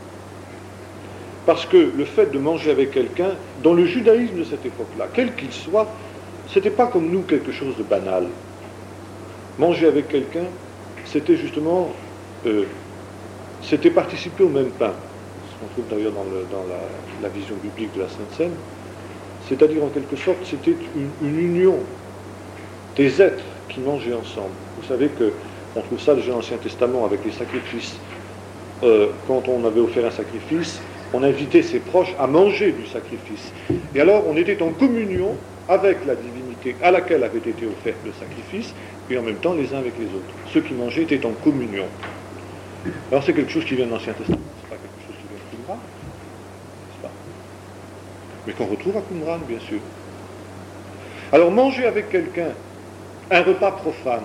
Parce que le fait de manger avec quelqu'un, dans le judaïsme de cette époque-là, quel qu'il soit, c'était pas comme nous quelque chose de banal. Manger avec quelqu'un, c'était justement, euh, c'était participer au même pain. Ce qu'on trouve d'ailleurs dans, le, dans la, la vision biblique de la Sainte Seine. C'est-à-dire, en quelque sorte, c'était une, une union des êtres qui mangeaient ensemble. Vous savez qu'on trouve ça déjà dans l'Ancien Testament avec les sacrifices. Euh, quand on avait offert un sacrifice, on invitait ses proches à manger du sacrifice. Et alors, on était en communion avec la divinité à laquelle avait été offert le sacrifice, et en même temps les uns avec les autres. Ceux qui mangeaient étaient en communion. Alors c'est quelque chose qui vient de l'Ancien Testament, c'est pas quelque chose qui vient de Qumran, n'est-ce pas ? Mais qu'on retrouve à Qumran, bien sûr. Alors manger avec quelqu'un un repas profane,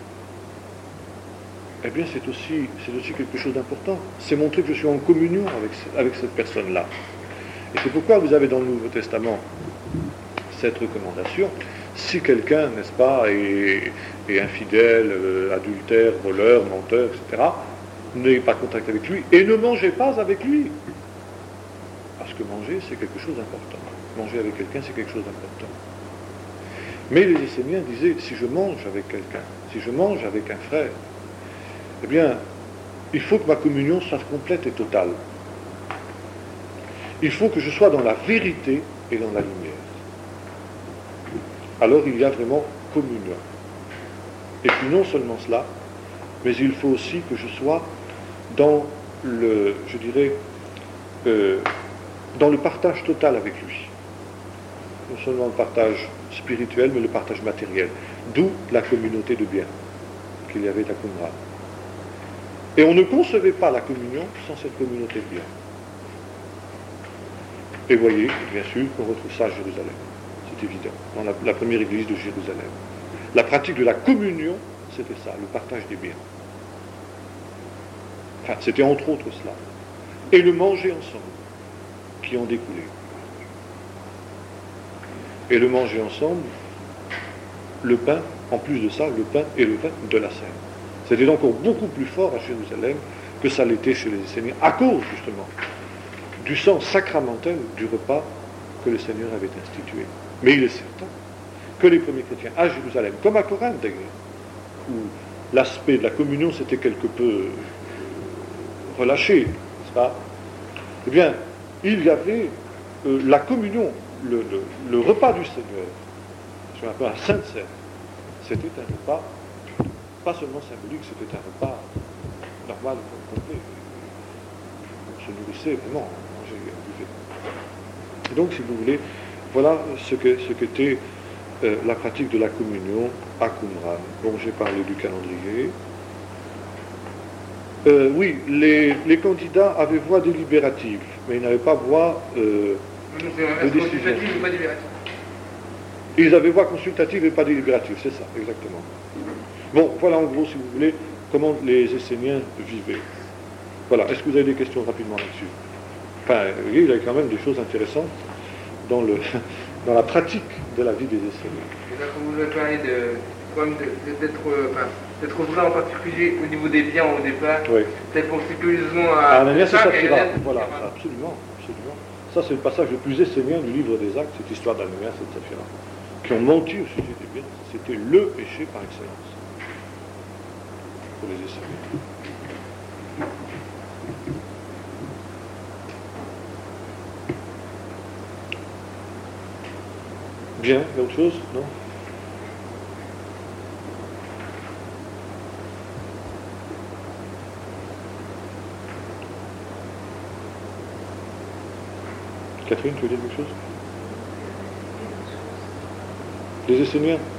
eh bien c'est aussi, c'est aussi quelque chose d'important. C'est montrer que je suis en communion avec, avec cette personne-là. Et c'est pourquoi vous avez dans le Nouveau Testament cette recommandation. Si quelqu'un, n'est-ce pas, est, est infidèle, euh, adultère, voleur, menteur, et cetera, n'ayez pas contact avec lui et ne mangez pas avec lui. Parce que manger, c'est quelque chose d'important. Manger avec quelqu'un, c'est quelque chose d'important. Mais les Esséniens disaient, si je mange avec quelqu'un, si je mange avec un frère, eh bien, il faut que ma communion soit complète et totale. Il faut que je sois dans la vérité et dans la lumière. Alors il y a vraiment communion. Et puis non seulement cela, mais il faut aussi que je sois dans le, je dirais, euh, dans le partage total avec lui. Non seulement le partage spirituel, mais le partage matériel. D'où la communauté de biens qu'il y avait à Qumran. Et on ne concevait pas la communion sans cette communauté de biens. Et voyez, bien sûr, qu'on retrouve ça à Jérusalem. C'est évident, dans la, la première église de Jérusalem. La pratique de la communion, c'était ça, le partage des biens. Enfin, c'était entre autres cela. Et le manger ensemble, qui en découlait. Et le manger ensemble, le pain, en plus de ça, le pain et le vin de la scène. C'était encore beaucoup plus fort à Jérusalem que ça l'était chez les Esséniens, à cause justement du sens sacramentel du repas que le Seigneur avait institué. Mais il est certain que les premiers chrétiens à Jérusalem, comme à Corinthe d'ailleurs, où l'aspect de la communion s'était quelque peu relâché, n'est-ce pas? Eh bien, il y avait euh, la communion, le, le, le repas du Seigneur, ce qu'on appelle la Sainte Seine, c'était un repas, pas seulement symbolique, c'était un repas normal, complet. On se nourrissait vraiment, on mangeait, on buvait. Et donc, si vous voulez, voilà ce, que, ce qu'était euh, la pratique de la communion à Qumran. Bon, j'ai parlé du calendrier. Euh, oui, les, les candidats avaient voix délibérative, mais ils n'avaient pas voix euh, de décision. Ils avaient voix consultative et pas délibérative, c'est ça, exactement. Bon, voilà en gros, si vous voulez, comment les Esséniens vivaient. Voilà, est-ce que vous avez des questions rapidement là-dessus? Enfin, vous voyez, il y a quand même des choses intéressantes dans, le, dans la pratique de la vie des Esséniens. Et là, comme vous avez parlé de, comme de, de, d'être, enfin, d'être vrai en particulier au niveau des biens au départ, oui. Peut-être pour sécurisement à... Ah, Ananias et Saphira, voilà, absolument, absolument. Ça, c'est le passage le plus essénien du livre des Actes, cette histoire d'Ananias et de Saphira, qui ont menti au sujet des biens. C'était le péché par excellence pour les Esséniens. Bien, il y a autre chose? Non? Catherine, tu veux dire quelque chose? Les Esséniens?